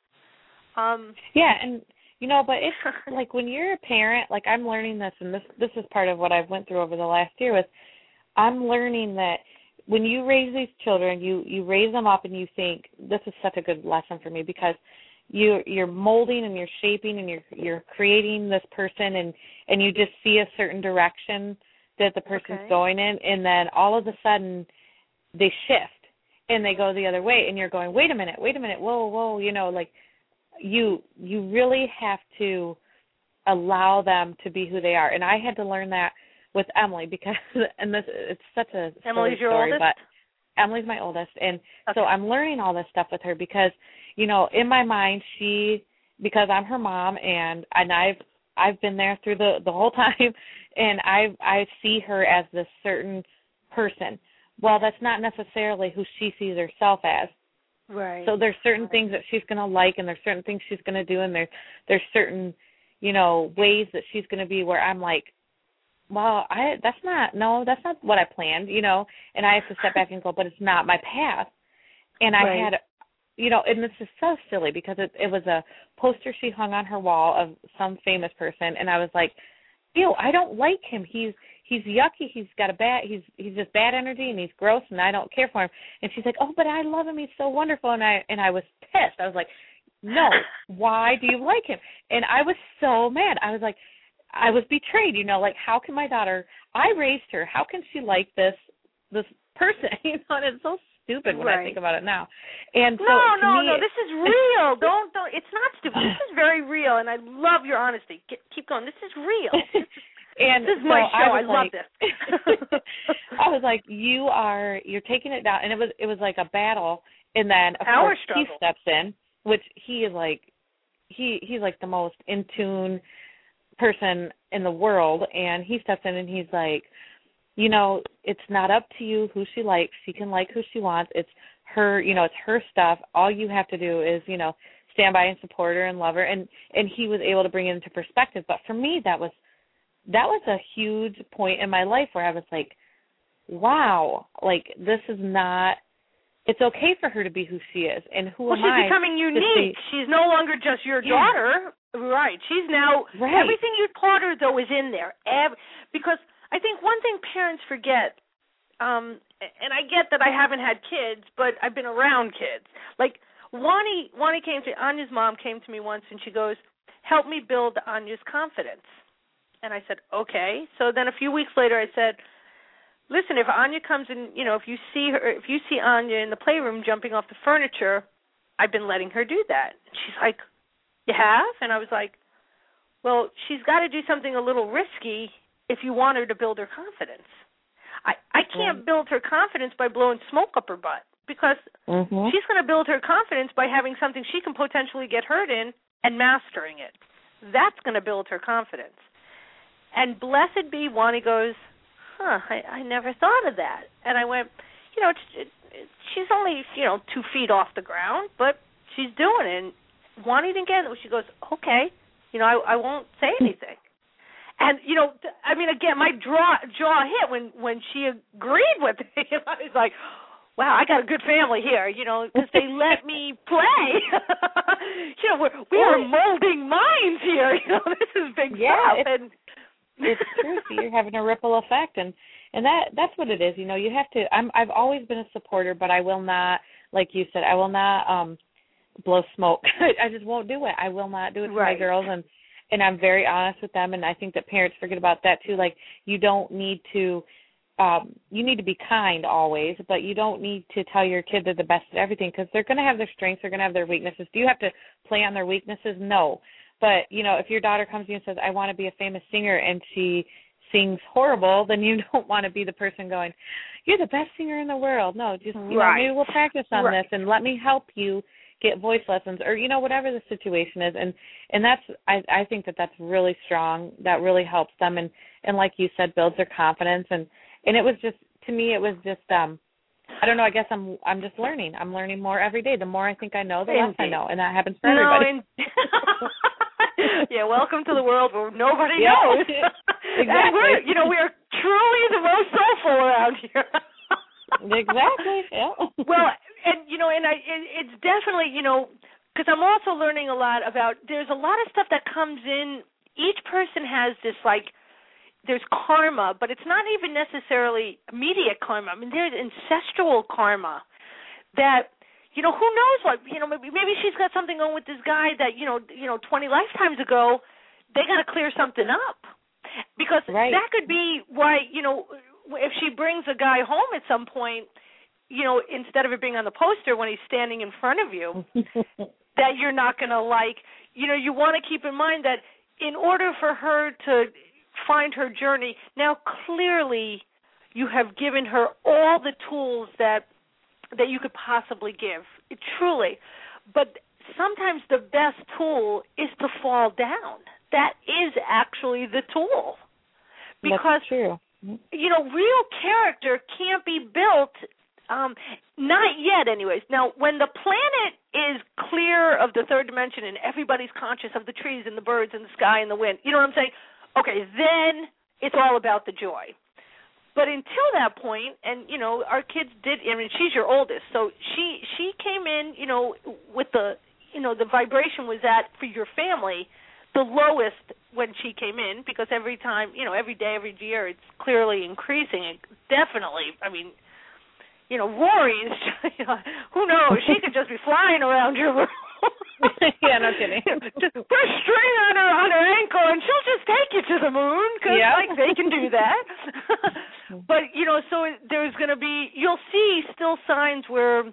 Yeah, and but it's like when you're a parent, like I'm learning this, and this is part of what I've went through over the last year with, I'm learning that when you raise these children, you raise them up and you think, this is such a good lesson for me because you're molding and you're shaping and you're creating this person and you just see a certain direction that the person's going in, and then all of a sudden they shift and they go the other way and you're going, wait a minute, whoa, like you really have to allow them to be who they are. And I had to learn that with Emily because, and this, it's such a
Emily's your
story,
oldest?
but Emily's my oldest. And so I'm learning all this stuff with her because, in my mind, because I'm her mom and I've been there through the whole time, and I see her as this certain person. Well, that's not necessarily who she sees herself as.
Right.
So there's certain things that she's going to like, and there's certain things she's going to do, and there's certain, ways that she's going to be where I'm like, well, that's not what I planned, and I have to step back and go, but it's not my path. And I had, and this is so silly because it was a poster she hung on her wall of some famous person, and I was like, ew, I don't like him. He's yucky. He's got he's just bad energy, and he's gross, and I don't care for him. And she's like, oh, but I love him. He's so wonderful. And I was pissed. I was like, no, why do you like him? And I was so mad. I was like, I was betrayed, like how can my daughter, I raised her, how can she like this person? And it's so stupid when I think about it now. And so
no, this is real. Don't, it's not stupid. This is very real, and I love your honesty. Keep going. This is real.
And
this is my show. I love this.
I was like, you're taking it down, and it was like a battle, and then of course he steps in, which he is like, he's like the most in tune person in the world, and he steps in and he's like, it's not up to you who she likes. She can like who she wants. It's her, it's her stuff. All you have to do is, stand by and support her and love her. And he was able to bring it into perspective. But for me, that was a huge point in my life where I was like, wow, like this is not, it's okay for her to be who she is. And who am I?
Well, she's becoming unique. She's no longer just your daughter. Right. She's now, everything you taught her, though, is in there. Because I think one thing parents forget, and I get that I haven't had kids, but I've been around kids. Like, Wani Anya's mom came to me once, and she goes, help me build Anya's confidence. And I said, okay. So then a few weeks later I said, listen, if Anya comes in, if you see Anya in the playroom jumping off the furniture, I've been letting her do that. She's like, you have? And I was like, well, she's got to do something a little risky if you want her to build her confidence. I can't build her confidence by blowing smoke up her butt, because she's going to build her confidence by having something she can potentially get hurt in and mastering it. That's going to build her confidence. And blessed be, Wani goes, I never thought of that. And I went, she's only, 2 feet off the ground, but she's doing it. And Wani didn't get it. She goes, okay, I won't say anything. And, again, my jaw hit when she agreed with it. I was like, wow, I got a good family here, because they let me play. We are molding minds here. This is big stuff. And
it's true. So you're having a ripple effect, and that's what it is. You have to. I've always been a supporter, but I will not, like you said, I will not blow smoke. I just won't do it. I will not do it to my girls, and I'm very honest with them. And I think that parents forget about that too. Like, you don't need to. You need to be kind always, but you don't need to tell your kid they're the best at everything, because they're going to have their strengths, they're going to have their weaknesses. Do you have to play on their weaknesses? No. But, if your daughter comes to you and says, I want to be a famous singer, and she sings horrible, then you don't want to be the person going, you're the best singer in the world. No, just, maybe we'll practice on this, and let me help you get voice lessons, or, whatever the situation is. And that's, I think that's really strong. That really helps them. And like you said, builds their confidence. And it was just, to me, it was just, I don't know, I guess I'm just learning. I'm learning more every day. The more I think I know, the less I know. And that happens for everybody.
Yeah, welcome to the world where nobody knows.
Exactly.
And we're truly the most soulful around here.
Exactly, yeah.
Well, and, it's definitely, because I'm also learning a lot about, there's a lot of stuff that comes in. Each person has this, there's karma, but it's not even necessarily immediate karma. I mean, there's ancestral karma that, who knows what, maybe she's got something on with this guy that, 20 lifetimes ago, they got to clear something up. Because that could be why, if she brings a guy home at some point, instead of it being on the poster when he's standing in front of you, that you're not going to like, you want to keep in mind that in order for her to find her journey, now clearly you have given her all the tools that you could possibly give, truly. But sometimes the best tool is to fall down. That is actually the tool. Because,
that's true.
Real character can't be built, not yet anyways. Now, when the planet is clear of the third dimension and everybody's conscious of the trees and the birds and the sky and the wind, you know what I'm saying? Okay, then it's all about the joy. But until that point, and, our kids did, she's your oldest, so she came in, with the, the vibration was at, for your family, the lowest when she came in, because every time, every day, every year, it's clearly increasing. It definitely, Rory is, who knows, she could just be flying around your room.
Yeah, no kidding.
Just put a string on her ankle, and she'll just take you to the moon, because, they can do that. But, so there's going to be, you'll see still signs where,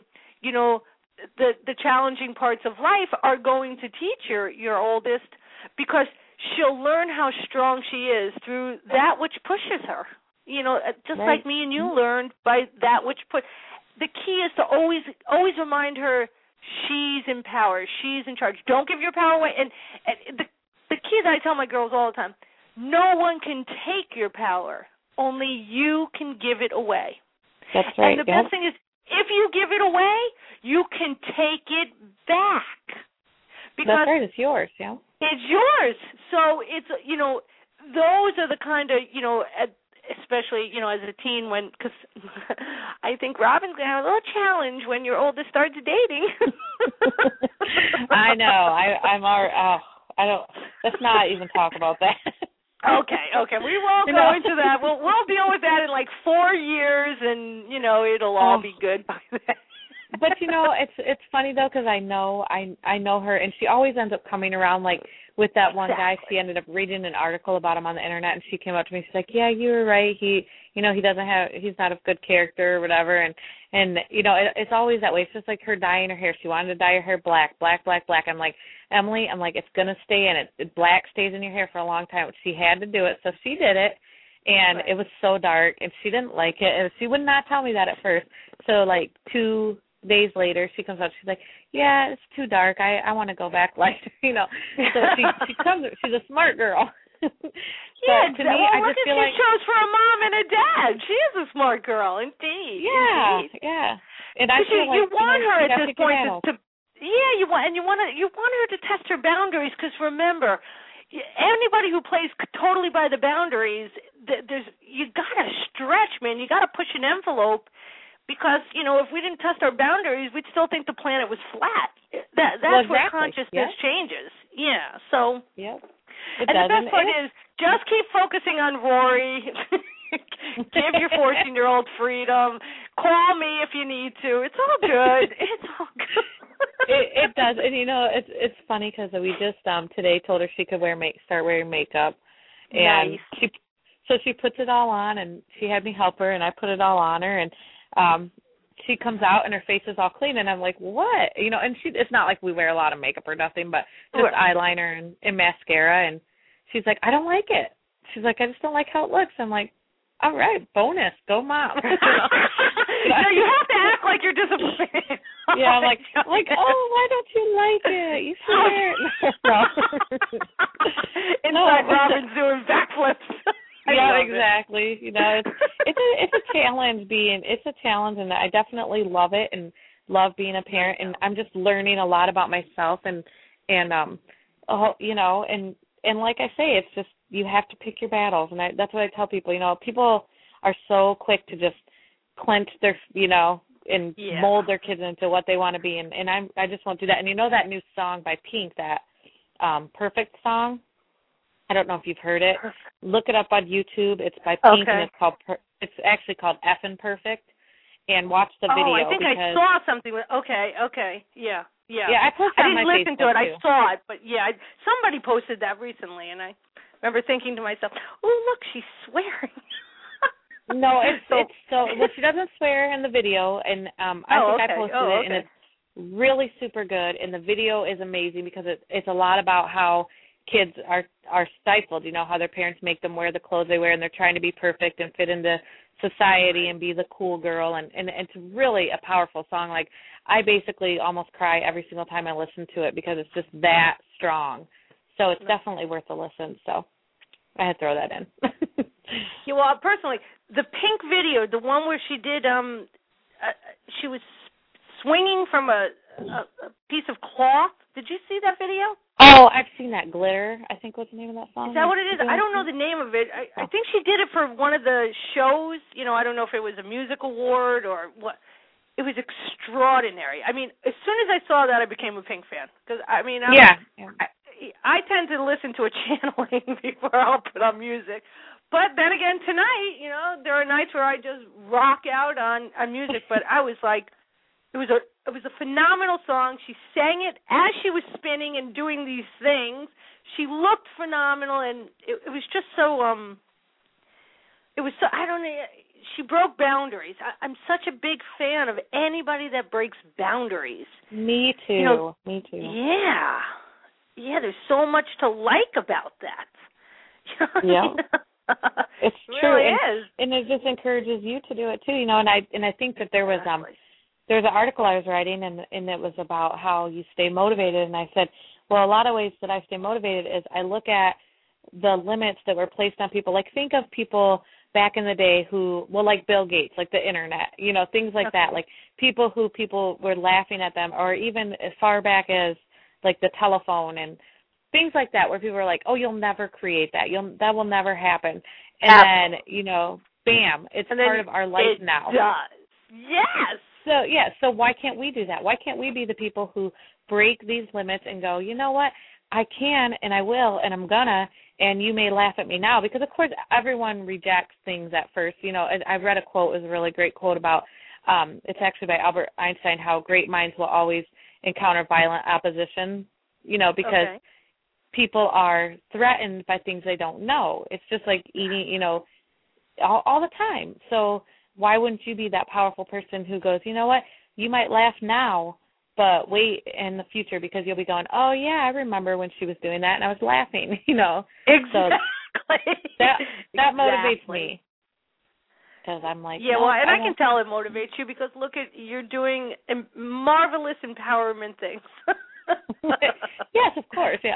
the challenging parts of life are going to teach your oldest, because she'll learn how strong she is through that which pushes her. Just like me and you learned by that which put. The key is to always remind her she's in power, she's in charge. Don't give your power away. And the key that I tell my girls all the time: no one can take your power. Only you can give it away.
That's right.
And the best thing is, if you give it away, you can take it back. Because
that's right, it's yours, yeah.
It's yours. So it's, those are the kind of, especially, as a teen because I think Robin's going to have a little challenge when your oldest starts dating.
I know. I don't, let's not even talk about that.
Okay. We won't go into that. We'll deal with that in like 4 years, and it'll all be good by then.
But it's funny though, because I know her, and she always ends up coming around. Like with that one guy, she ended up reading an article about him on the internet, and she came up to me. She's like, "Yeah, you were right. He's not a good character or whatever." And it's always that way. It's just like her dyeing her hair. She wanted to dye her hair black. I'm like, Emily, it's gonna stay in it. Black stays in your hair for a long time. She had to do it, so she did it. And It was so dark, and she didn't like it, and she would not tell me that at first. So like 2 days later, she comes up. She's like, "Yeah, it's too dark. I want to go back lighter." So she comes. She's a smart girl.
Yeah, to me, I just feel like shows for a mom and a dad. She is a smart girl, indeed.
Yeah,
indeed.
Yeah. And I feel
you
like
want her at this point
to
you want her to test her boundaries, because remember, anybody who plays totally by the boundaries, you gotta stretch, man. You gotta push an envelope. Because, if we didn't test our boundaries, we'd still think the planet was flat. That's where consciousness changes. Yeah, so.
Yep.
And the best part is just keep focusing on Rory. Give your 14-year-old freedom. Call me if you need to. It's all good. It's all good.
It does. And, it's funny because we just today told her she could start wearing makeup. And
nice.
She puts it all on, and she had me help her, and I put it all on her, and she comes out and her face is all clean, and I'm like, what? And it's not like we wear a lot of makeup or nothing, but just eyeliner and mascara, and she's like, I don't like it. She's like, I just don't like how it looks. I'm like, all right, bonus, go mom.
No, you have to act like you're disappointed.
Yeah, I'm like, why don't you like it? You should wear it.
Inside Robin's doing backflips.
Yeah, exactly. It's a challenge it's a challenge, and I definitely love it and love being a parent, and I'm just learning a lot about myself and like I say, it's just you have to pick your battles, and that's what I tell people. People are so quick to just clench their and mold their kids into what they want to be, and I just won't do that. And that new song by Pink, that Perfect song? I don't know if you've heard it. Look it up on YouTube. It's by Pink, and it's actually called Effin' Perfect. And watch the video.
I think I saw something. Okay, yeah.
Yeah, I posted it on my Facebook.
I didn't listen to it. I saw it, but somebody posted that recently, and I remember thinking to myself, "Oh, look, she's swearing."
No, it's so. Well, she doesn't swear in the video, and I posted it, and it's really super good. And the video is amazing because it's a lot about how kids are stifled, how their parents make them wear the clothes they wear, and they're trying to be perfect and fit into society and be the cool girl, and it's really a powerful song. Like, I basically almost cry every single time I listen to it because it's just that strong. So it's definitely worth a listen. So I had to throw that in.
Well, personally, the Pink video, the one where she did, she was swinging from a piece of cloth. Did you see that video?
Oh, I've seen that. Glitter, I think was the name of that song.
Is that what it is? I don't know the name of it. I think she did it for one of the shows. I don't know if it was a music award or what. It was extraordinary. I mean, as soon as I saw that, I became a Pink fan. Because, I tend to listen to a channeling before I'll put on music. But then again, tonight, there are nights where I just rock out on music. But I was like, it was a phenomenal song. She sang it as she was spinning and doing these things. She looked phenomenal, and it was just so. I don't know. She broke boundaries. I'm such a big fan of anybody that breaks boundaries.
Me too. Me too.
Yeah. There's so much to like about that.
Yeah. It's
it
true.
Really is.
And it just encourages you to do it too. And I think that there was There's an article I was writing, and it was about how you stay motivated. And I said, well, a lot of ways that I stay motivated is I look at the limits that were placed on people. Like, think of people back in the day who, well, like Bill Gates, like the internet, things like that, like people were laughing at them, or even as far back as like the telephone and things like that, where people were like, oh, you'll never create that. That will never happen. And then, bam, it's part of our life now.
It does. Yes.
So why can't we do that? Why can't we be the people who break these limits and go, you know what, I can and I will and I'm gonna, and you may laugh at me now, because, of course, everyone rejects things at first. I read a quote, it was a really great quote about, it's actually by Albert Einstein, how great minds will always encounter violent opposition, because people are threatened by things they don't know. It's just like eating, all the time. So why wouldn't you be that powerful person who goes, you know what, you might laugh now, but wait in the future, because you'll be going, oh, yeah, I remember when she was doing that, and I was laughing,
Exactly.
So that motivates me. Because I'm like,
yeah, well, and I can tell it motivates you, because look you're doing marvelous empowerment things.
Yes, of course, yeah.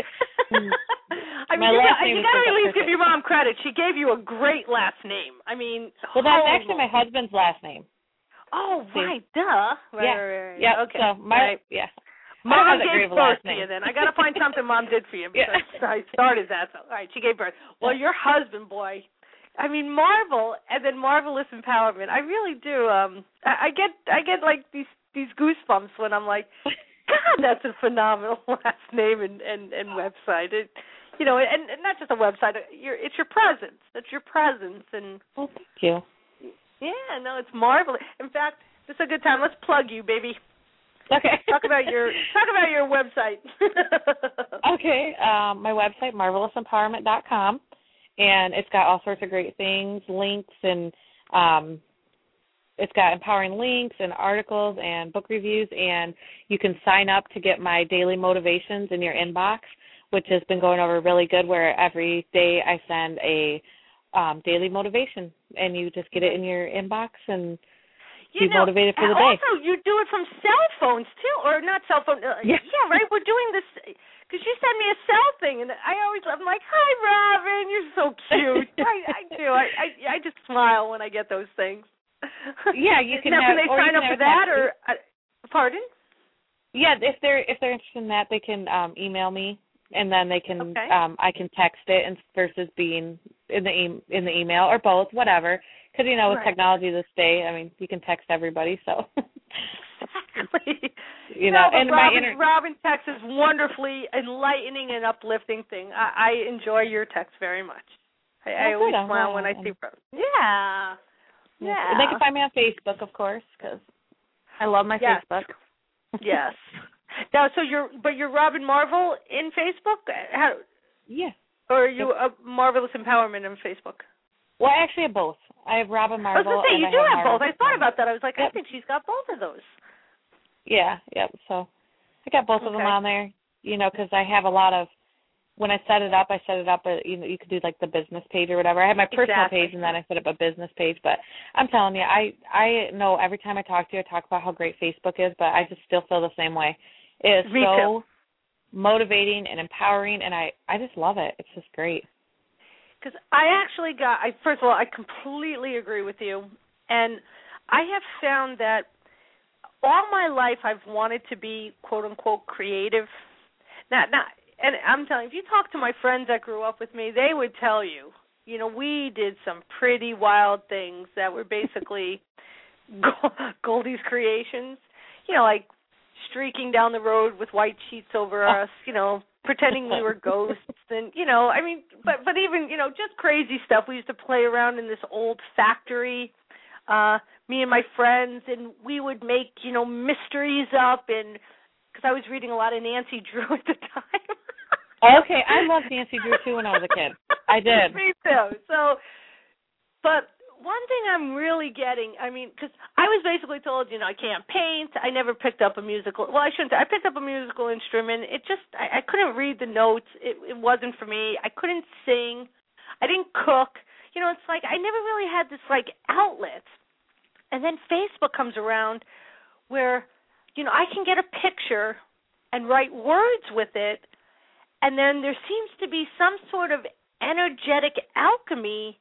I mean, you got to at least give your mom credit. She gave you a great last name. I mean,
well, that's actually my husband's last name.
Oh, right, duh. Right.
Yeah,
okay.
So
Yeah. Mom gave birth to you then. I got to find something Mom did for you, because I started that. So, all right, she gave birth. Well, your husband, boy, I mean, Marvel and then marvelous empowerment. I really do. I get like these goosebumps when I'm like, God, that's a phenomenal last name and website. And not just a website. It's your presence. It's your presence. And
well, thank you.
Yeah, no, it's marvelous. In fact, this is a good time. Let's plug you, baby.
Okay.
Talk about your website.
Okay, my website, marvelousempowerment.com, and it's got all sorts of great things, links, and it's got empowering links and articles and book reviews, and you can sign up to get my daily motivations in your inbox, which has been going over really good, where every day I send a daily motivation, and you just get it in your inbox and be motivated for the day.
Also, you do it from cell phones, too, or not cell phone.
Yeah,
right? We're doing this, because you send me a cell thing, and I'm like, hi, Robin, you're so cute. I do. I just smile when I get those things.
Yeah, you can.
Now, can they sign up for that, or pardon?
Yeah, if they're interested in that, they can email me, and then they can I can text it versus being in the email, or both, whatever. Because with technology this day, I mean, you can text everybody, so.
Exactly.
And
Robin texts is wonderfully enlightening and uplifting thing. I enjoy your text very much. I always smile when I see Robin. Yeah. Yeah.
They can find me on Facebook, of course, because I love my Facebook.
Yes. Now, so you're Robin Marvel in Facebook?
Yeah.
Or are you a Marvelous Empowerment on Facebook?
Well, I actually have both. I have Robin Marvel.
I was going to say, you do have both. I thought about that. I was like,
yep.
I think she's got both of those.
Yeah, yep. So I got both of them on there, because I have a lot of, when I set it up, you could do like the business page or whatever. I have my personal page, and then I set up a business page. But I'm telling you, I know every time I talk to you, I talk about how great Facebook is, but I just still feel the same way. It is so motivating and empowering, and I just love it. It's just great.
Because first of all, I completely agree with you. And I have found that all my life I've wanted to be, quote, unquote, creative. Now, and I'm telling you, if you talk to my friends that grew up with me, they would tell you, we did some pretty wild things that were basically Goldie's creations, like streaking down the road with white sheets over us, pretending we were ghosts, and but even just crazy stuff. We used to play around in this old factory, me and my friends, and we would make mysteries up, and because I was reading a lot of Nancy Drew at the time.
Okay, I loved Nancy Drew too when I was a kid. I did.
Me too. So, but one thing I'm really getting, because I was basically told, I can't paint. I never picked up a musical. Well, I shouldn't. I picked up a musical instrument. It just, I couldn't read the notes. It wasn't for me. I couldn't sing. I didn't cook. It's like I never really had this, outlet. And then Facebook comes around where, I can get a picture and write words with it, and then there seems to be some sort of energetic alchemy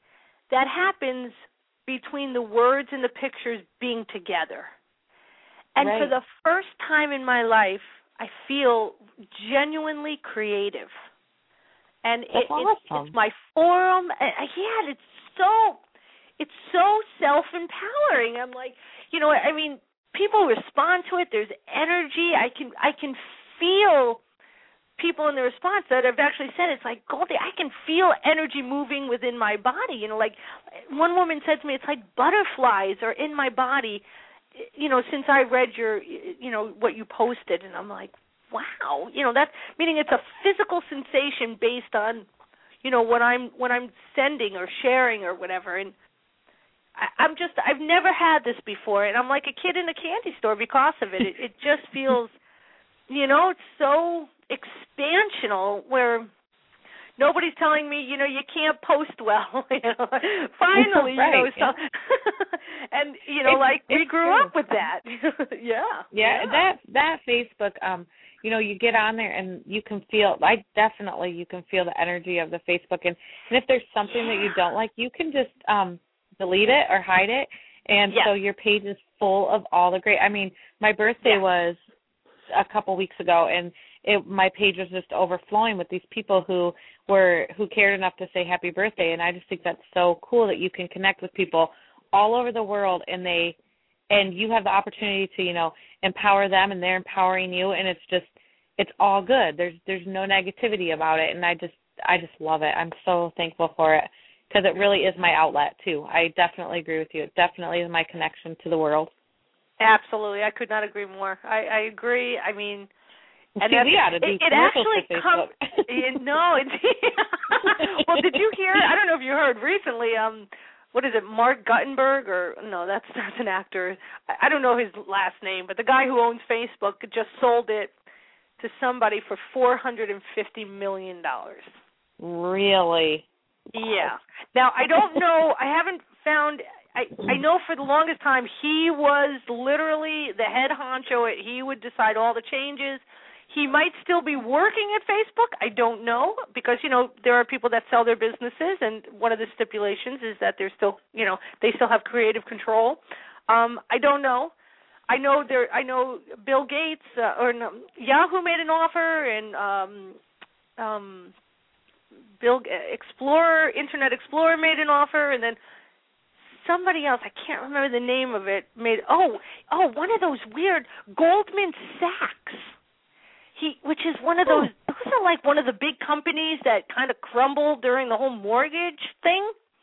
that happens between the words and the pictures being together. And
right.
for the first time in my life, I feel genuinely creative. And
awesome.
it's my forum. Yeah, it's so self-empowering. I'm like, I mean, people respond to it. There's energy. I can feel people in the response that have actually said it's like, Goldie, I can feel energy moving within my body. Like one woman said to me, it's like butterflies are in my body, since I read your, what you posted. And I'm like, wow, that's meaning it's a physical sensation based on, what I'm sending or sharing or whatever. And I've never had this before, and I'm like a kid in a candy store because of it. It just feels, it's so expansional where nobody's telling me, you can't post well. Finally,
right,
so, and we grew
true.
up with that.
Yeah. That Facebook, you get on there and you can feel. You can feel the energy of the Facebook, and if there's something that you don't like, you can just delete it or hide it, and so your page is full of all the great. I mean, my birthday was a couple weeks ago, and my page was just overflowing with these people who cared enough to say happy birthday, and I just think that's so cool that you can connect with people all over the world, and you have the opportunity to empower them, and they're empowering you, and it's all good. There's no negativity about it, and I just love it. I'm so thankful for it because it really is my outlet too. I definitely agree with you. It definitely is my connection to the world.
Absolutely, I could not agree more. I agree. I mean. And
we ought to do commercials for Facebook.
Well, did you hear? I don't know if you heard recently. What is it, Mark Guttenberg? Or no, that's an actor. I don't know his last name, but the guy who owns Facebook just sold it to somebody for $450 million.
Really?
Yeah. Now I don't know. I haven't found. I know for the longest time he was literally the head honcho. He would decide all the changes. He might still be working at Facebook. I don't know because, there are people that sell their businesses, and one of the stipulations is that they're still, they still have creative control. I don't know. I know Bill Gates Yahoo made an offer, and Internet Explorer made an offer, and then somebody else, I can't remember the name of it, made one of those weird Goldman Sachs. Which is one of those are like one of the big companies that kind of crumbled during the whole mortgage thing.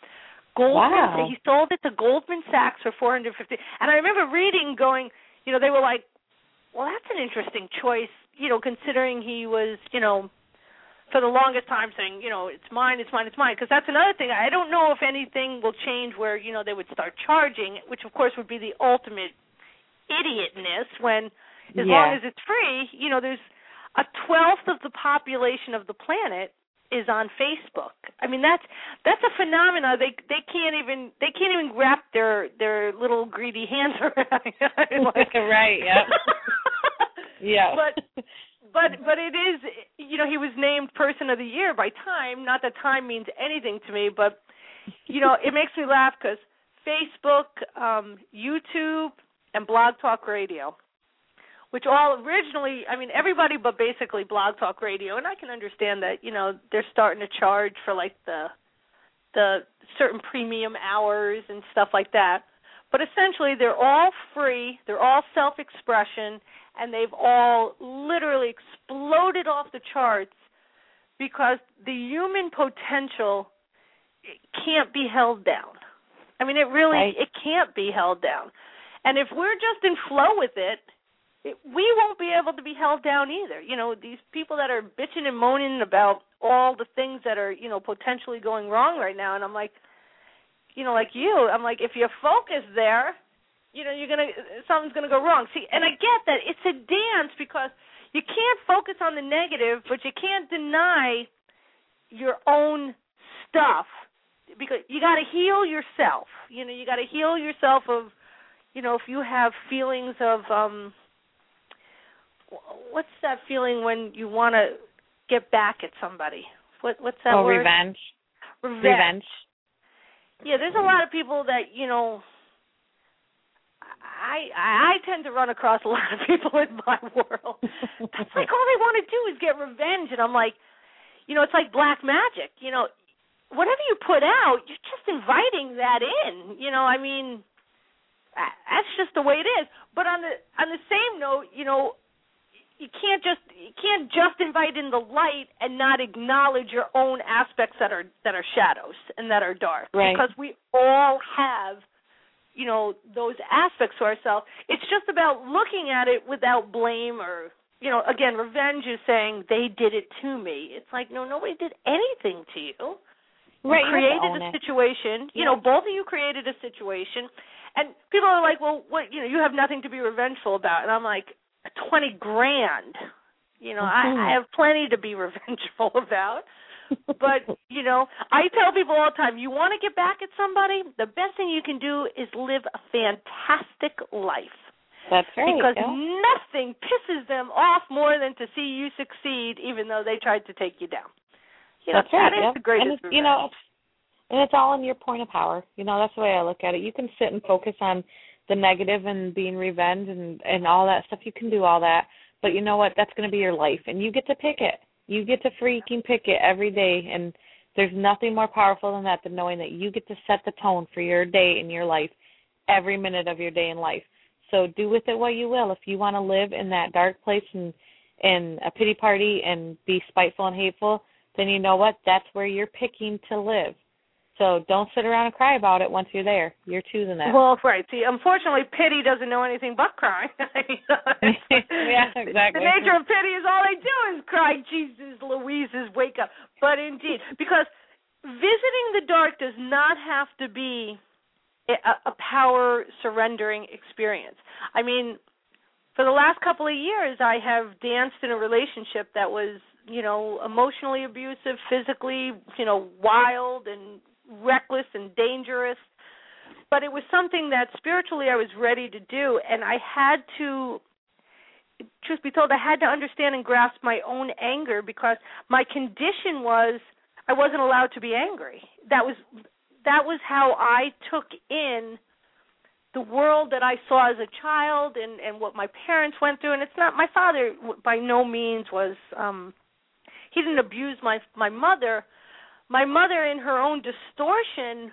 Wow.
He sold it to Goldman Sachs for $450. And I remember reading, going, they were like, well, that's an interesting choice, considering he was, for the longest time saying, it's mine, it's mine, it's mine. Because that's another thing. I don't know if anything will change where, they would start charging, which, of course, would be the ultimate idiotness when, as long as it's free, there's a 12th of the population of the planet is on Facebook. I mean, that's a phenomenon. They can't even wrap their little greedy hands around it.
Right. Yeah. Yeah.
But it is. He was named Person of the Year by Time. Not that Time means anything to me, but it makes me laugh because Facebook, YouTube, and Blog Talk Radio, which all originally, everybody but basically Blog Talk Radio, and I can understand that, they're starting to charge for like the certain premium hours and stuff like that. But essentially, they're all free, they're all self-expression, and they've all literally exploded off the charts because the human potential can't be held down. It can't be held down. And if we're just in flow with it, we won't be able to be held down either. These people that are bitching and moaning about all the things that are, potentially going wrong right now, and I'm like, like you, I'm like, if you focus there, something's gonna go wrong. See, and I get that it's a dance because you can't focus on the negative, but you can't deny your own stuff because you got to heal yourself. You got to heal yourself of, if you have feelings of what's that feeling when you want to get back at somebody? What's that word?
Revenge. Revenge.
Yeah, there's a lot of people that, I tend to run across a lot of people in my world. That's like all they want to do is get revenge, and I'm like, it's like black magic. Whatever you put out, you're just inviting that in. That's just the way it is. But on the same note, you can't just invite in the light and not acknowledge your own aspects that are shadows and that are dark.
Right.
Because we all have, those aspects to ourselves. It's just about looking at it without blame or, again, revenge is saying they did it to me. It's like, no, nobody did anything to you.
Right.
You created a situation.
Yeah.
Both of you created a situation. And people are like, well, what? You have nothing to be revengeful about. And I'm like, $20,000. I have plenty to be revengeful about. But, I tell people all the time, you want to get back at somebody, the best thing you can do is live a fantastic life.
That's right.
Because nothing pisses them off more than to see you succeed, even though they tried to take you down.
That's right.
That is the greatest revenge.
And it's all in your point of power. That's the way I look at it. You can sit and focus on the negative and being revenge and all that stuff. You can do all that. But you know what? That's going to be your life, and you get to pick it. You get to freaking pick it every day, and there's nothing more powerful than that, than knowing that you get to set the tone for your day in your life, every minute of your day in life. So do with it what you will. If you want to live in that dark place and a pity party and be spiteful and hateful, then you know what? That's where you're picking to live. So don't sit around and cry about it once you're there. You're choosing that.
Well, right. See, unfortunately, pity doesn't know anything but crying.
Yeah, exactly.
The nature of pity is all they do is cry, Jesus, Louises, wake up. But indeed, because visiting the dark does not have to be a power surrendering experience. I mean, for the last couple of years, I have danced in a relationship that was, emotionally abusive, physically, wild and reckless and dangerous, but it was something that spiritually I was ready to do, and I had to, truth be told, I had to understand and grasp my own anger, because my condition was I wasn't allowed to be angry. That was how I took in the world that I saw as a child and what my parents went through. And it's not, my father by no means was, he didn't abuse my mother. My mother, in her own distortion,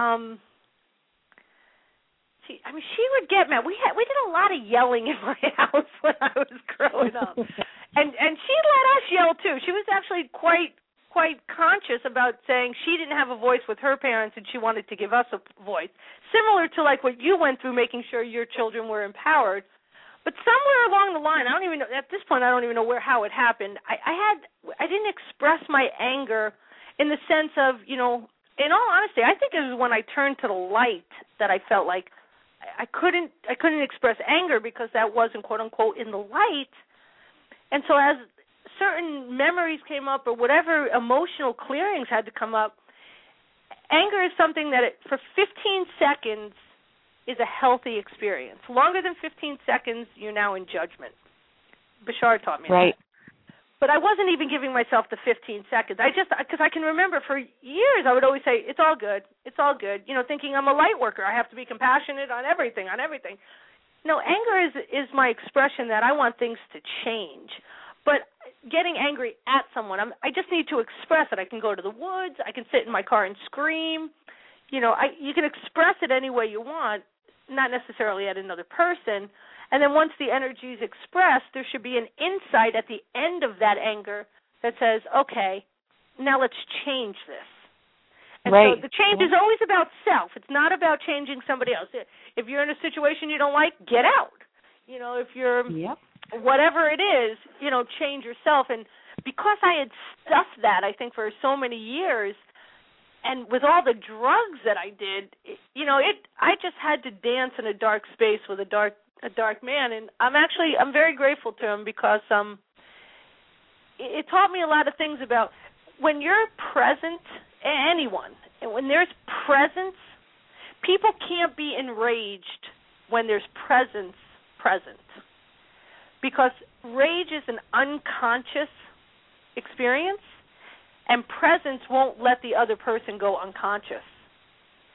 she would get mad. We did a lot of yelling in my house when I was growing up, and she let us yell too. She was actually quite conscious about saying she didn't have a voice with her parents, and she wanted to give us a voice, similar to like what you went through, making sure your children were empowered. But somewhere along the line, I don't even know. At this point, I don't even know how it happened. I didn't express my anger in the sense of, in all honesty, I think it was when I turned to the light that I felt like I couldn't express anger because that wasn't, quote unquote, in the light. And so as certain memories came up or whatever emotional clearings had to come up, anger is something that for 15 seconds is a healthy experience. Longer than 15 seconds, you're now in judgment. Bashar taught me that. But I wasn't even giving myself the 15 seconds. Because I can remember for years I would always say, it's all good, thinking I'm a light worker. I have to be compassionate on everything. No, anger is my expression that I want things to change. But getting angry at someone, I just need to express it. I can go to the woods. I can sit in my car and scream. You can express it any way you want, not necessarily at another person. And then once the energy is expressed, there should be an insight at the end of that anger that says, okay, now let's change this. And so the change is always about self. It's not about changing somebody else. If you're in a situation you don't like, get out. If you're whatever it is, change yourself. And because I had stuffed that, I think, for so many years, and with all the drugs that I did, I just had to dance in a dark space with a dark man, and I'm very grateful to him because it taught me a lot of things about when you're present, anyone, and when there's presence, people can't be enraged when there's presence present, because rage is an unconscious experience, and presence won't let the other person go unconscious.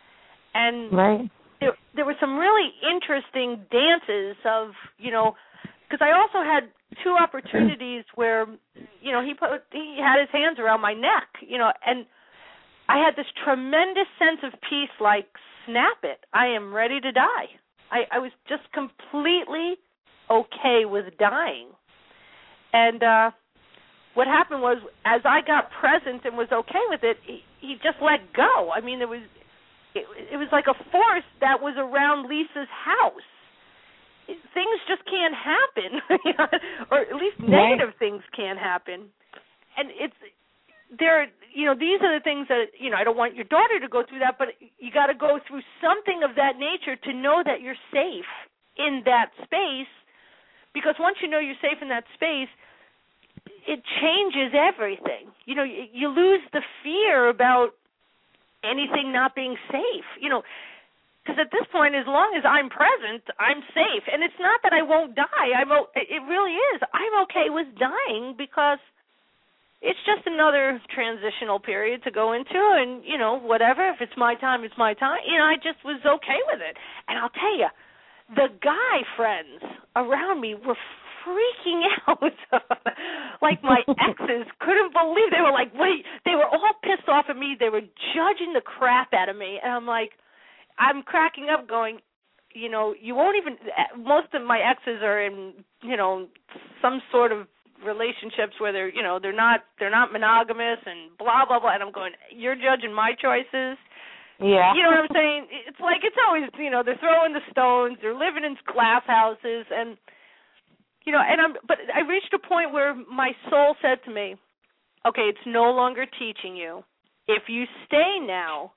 And
right.
there were some really interesting dances of, because I also had two opportunities where, he had his hands around my neck, and I had this tremendous sense of peace, like, snap it, I am ready to die. I was just completely okay with dying. And what happened was, as I got present and was okay with it, he just let go. I mean, it was like a force that was around Lisa's house. Things just can't happen, or at least negative things can't happen. And these are the things that, I don't want your daughter to go through that, but you got to go through something of that nature to know that you're safe in that space, because once you know you're safe in that space, it changes everything. You lose the fear about anything not being safe, because at this point, as long as I'm present, I'm safe. And it's not that I won't die. It really is. I'm okay with dying because it's just another transitional period to go into, and, whatever. If it's my time, it's my time. I just was okay with it. And I'll tell you, the guy friends around me were freaking out. Like, my exes couldn't believe. They were like, wait. They were all pissed off at me. They were judging the crap out of me. And I'm cracking up going, you won't even, most of my exes are in, some sort of relationships where they're not monogamous and blah, blah, blah. And I'm going, you're judging my choices?
Yeah.
You know what I'm saying? It's like, it's always, they're throwing the stones, they're living in glass houses, and, but I reached a point where my soul said to me, okay, it's no longer teaching you. If you stay now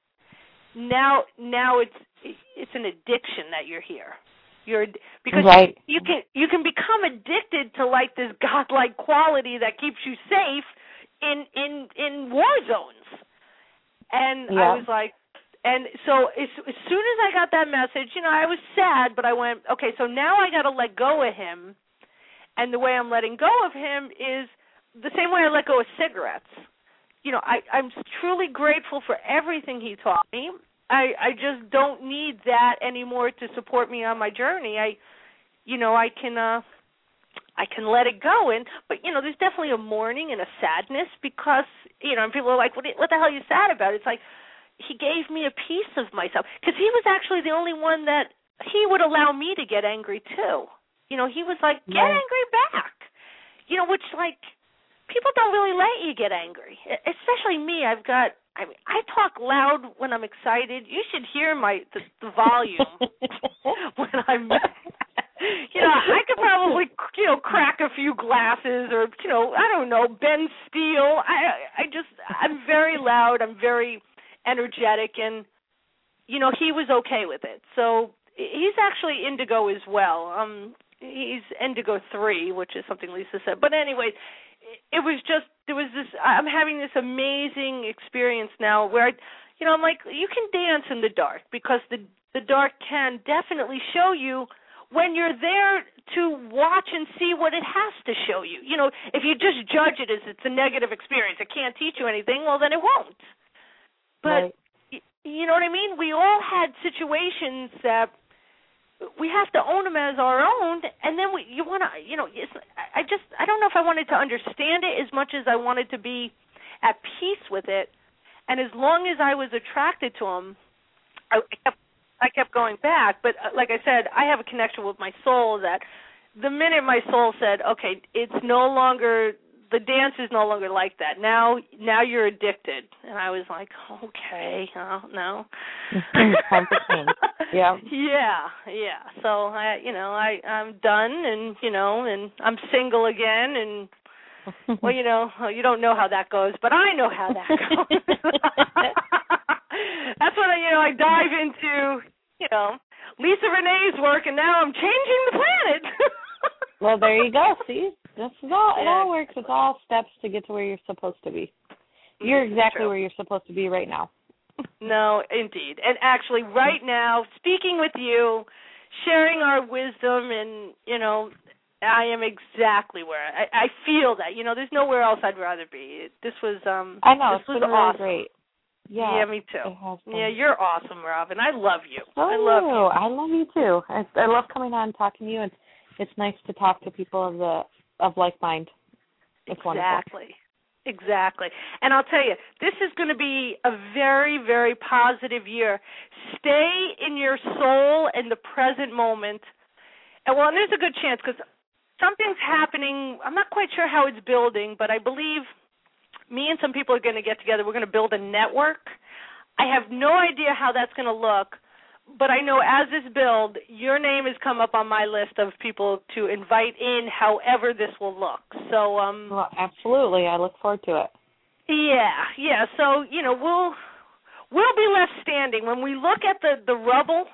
it's an addiction that you're here. Because you can become addicted to, like, this godlike quality that keeps you safe in war zones. And I was like, and so as soon as I got that message, I was sad, but I went, okay, so now I got to let go of him. And the way I'm letting go of him is the same way I let go of cigarettes. I'm truly grateful for everything he taught me. I just don't need that anymore to support me on my journey. I can let it go, but there's definitely a mourning and a sadness because and people are like, what the hell are you sad about? It's like he gave me a piece of myself, because he was actually the only one that he would allow me to get angry too. He was like, get angry back. Which, like, people don't really let you get angry, especially me. I talk loud when I'm excited. You should hear the volume when I'm I could probably, crack a few glasses or, I don't know, bend steel. I'm very loud. I'm very energetic, and, he was okay with it. So he's actually indigo as well. He's indigo 3, which is something Lisa said. But anyway, I'm having this amazing experience now where, I'm like, you can dance in the dark, because the dark can definitely show you when you're there to watch and see what it has to show you. If you just judge it as it's a negative experience, it can't teach you anything, well, then it won't. But, you know what I mean? We all had situations that we have to own them as our own, and then you want to, I don't know if I wanted to understand it as much as I wanted to be at peace with it. And as long as I was attracted to him, I kept going back. But like I said, I have a connection with my soul that the minute my soul said, okay, it's no longer, the dance is no longer like that. Now you're addicted. And I was like, okay, no.
Yeah.
Yeah. So I'm done, and and I'm single again, and well, you don't know how that goes, but I know how that goes. That's when I dive into Lisa Renee's work, and now I'm changing the planet.
Well, there you go. See, this is all. It all works. It's all steps to get to where you're supposed to be. You're exactly where you're supposed to be right now.
No, indeed. And actually, right now, speaking with you, sharing our wisdom, and, I am exactly where I feel that. There's nowhere else I'd rather be. This was
I know,
this
it's
was
been
awesome.
really great. Yeah,
me too.
it has been.
Yeah, you're awesome, Robin. I love you.
Oh,
I love you.
I love you too. I love coming on and talking to you, and it's nice to talk to people of like mind. It's
Exactly.
Wonderful.
Exactly. And I'll tell you, this is going to be a very, very positive year. Stay in your soul in the present moment. And there's a good chance because something's happening. I'm not quite sure how it's building, but I believe me and some people are going to get together. We're going to build a network. I have no idea how that's going to look, but I know as this builds, your name has come up on my list of people to invite in however this will look. So,
well, absolutely. I look forward to it.
Yeah. So, we'll be left standing. When we look at the rubble,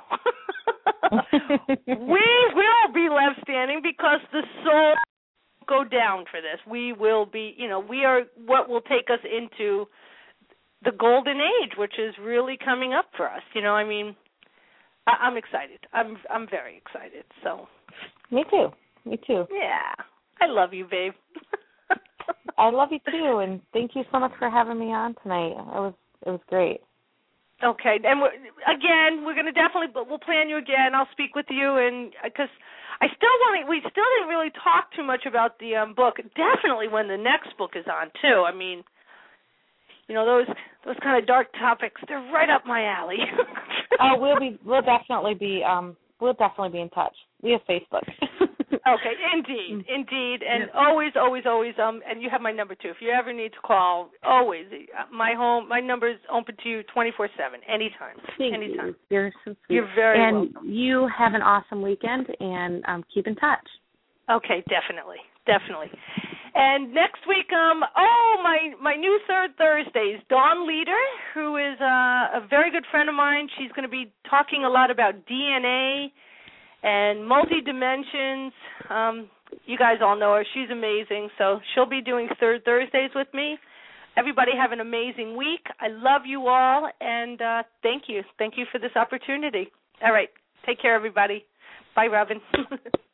we will be left standing because the soul will go down for this. We will be, we are what will take us into the golden age, which is really coming up for us. I'm excited. I'm very excited. So.
Me too.
Yeah. I love you, babe.
I love you too, and thank you so much for having me on tonight. It was great.
Okay, and we're going to we'll plan you again. I'll speak with you, and because we still didn't really talk too much about the book. Definitely when the next book is on too. I mean, those kind of dark topics, they're right up my alley.
Oh, we'll definitely be in touch via Facebook.
Okay, indeed, and always, and you have my number too. If you ever need to call, always, my number is open to you 24/7, anytime.
Thank you. You're so sweet.
You're very welcome.
And you have an awesome weekend, and keep in touch.
Okay, definitely. And next week, my new third Thursdays, Dawn Leader, who is a very good friend of mine. She's going to be talking a lot about DNA and multi-dimensions. You guys all know her. She's amazing. So she'll be doing third Thursdays with me. Everybody have an amazing week. I love you all, and thank you. Thank you for this opportunity. All right. Take care, everybody. Bye, Robin.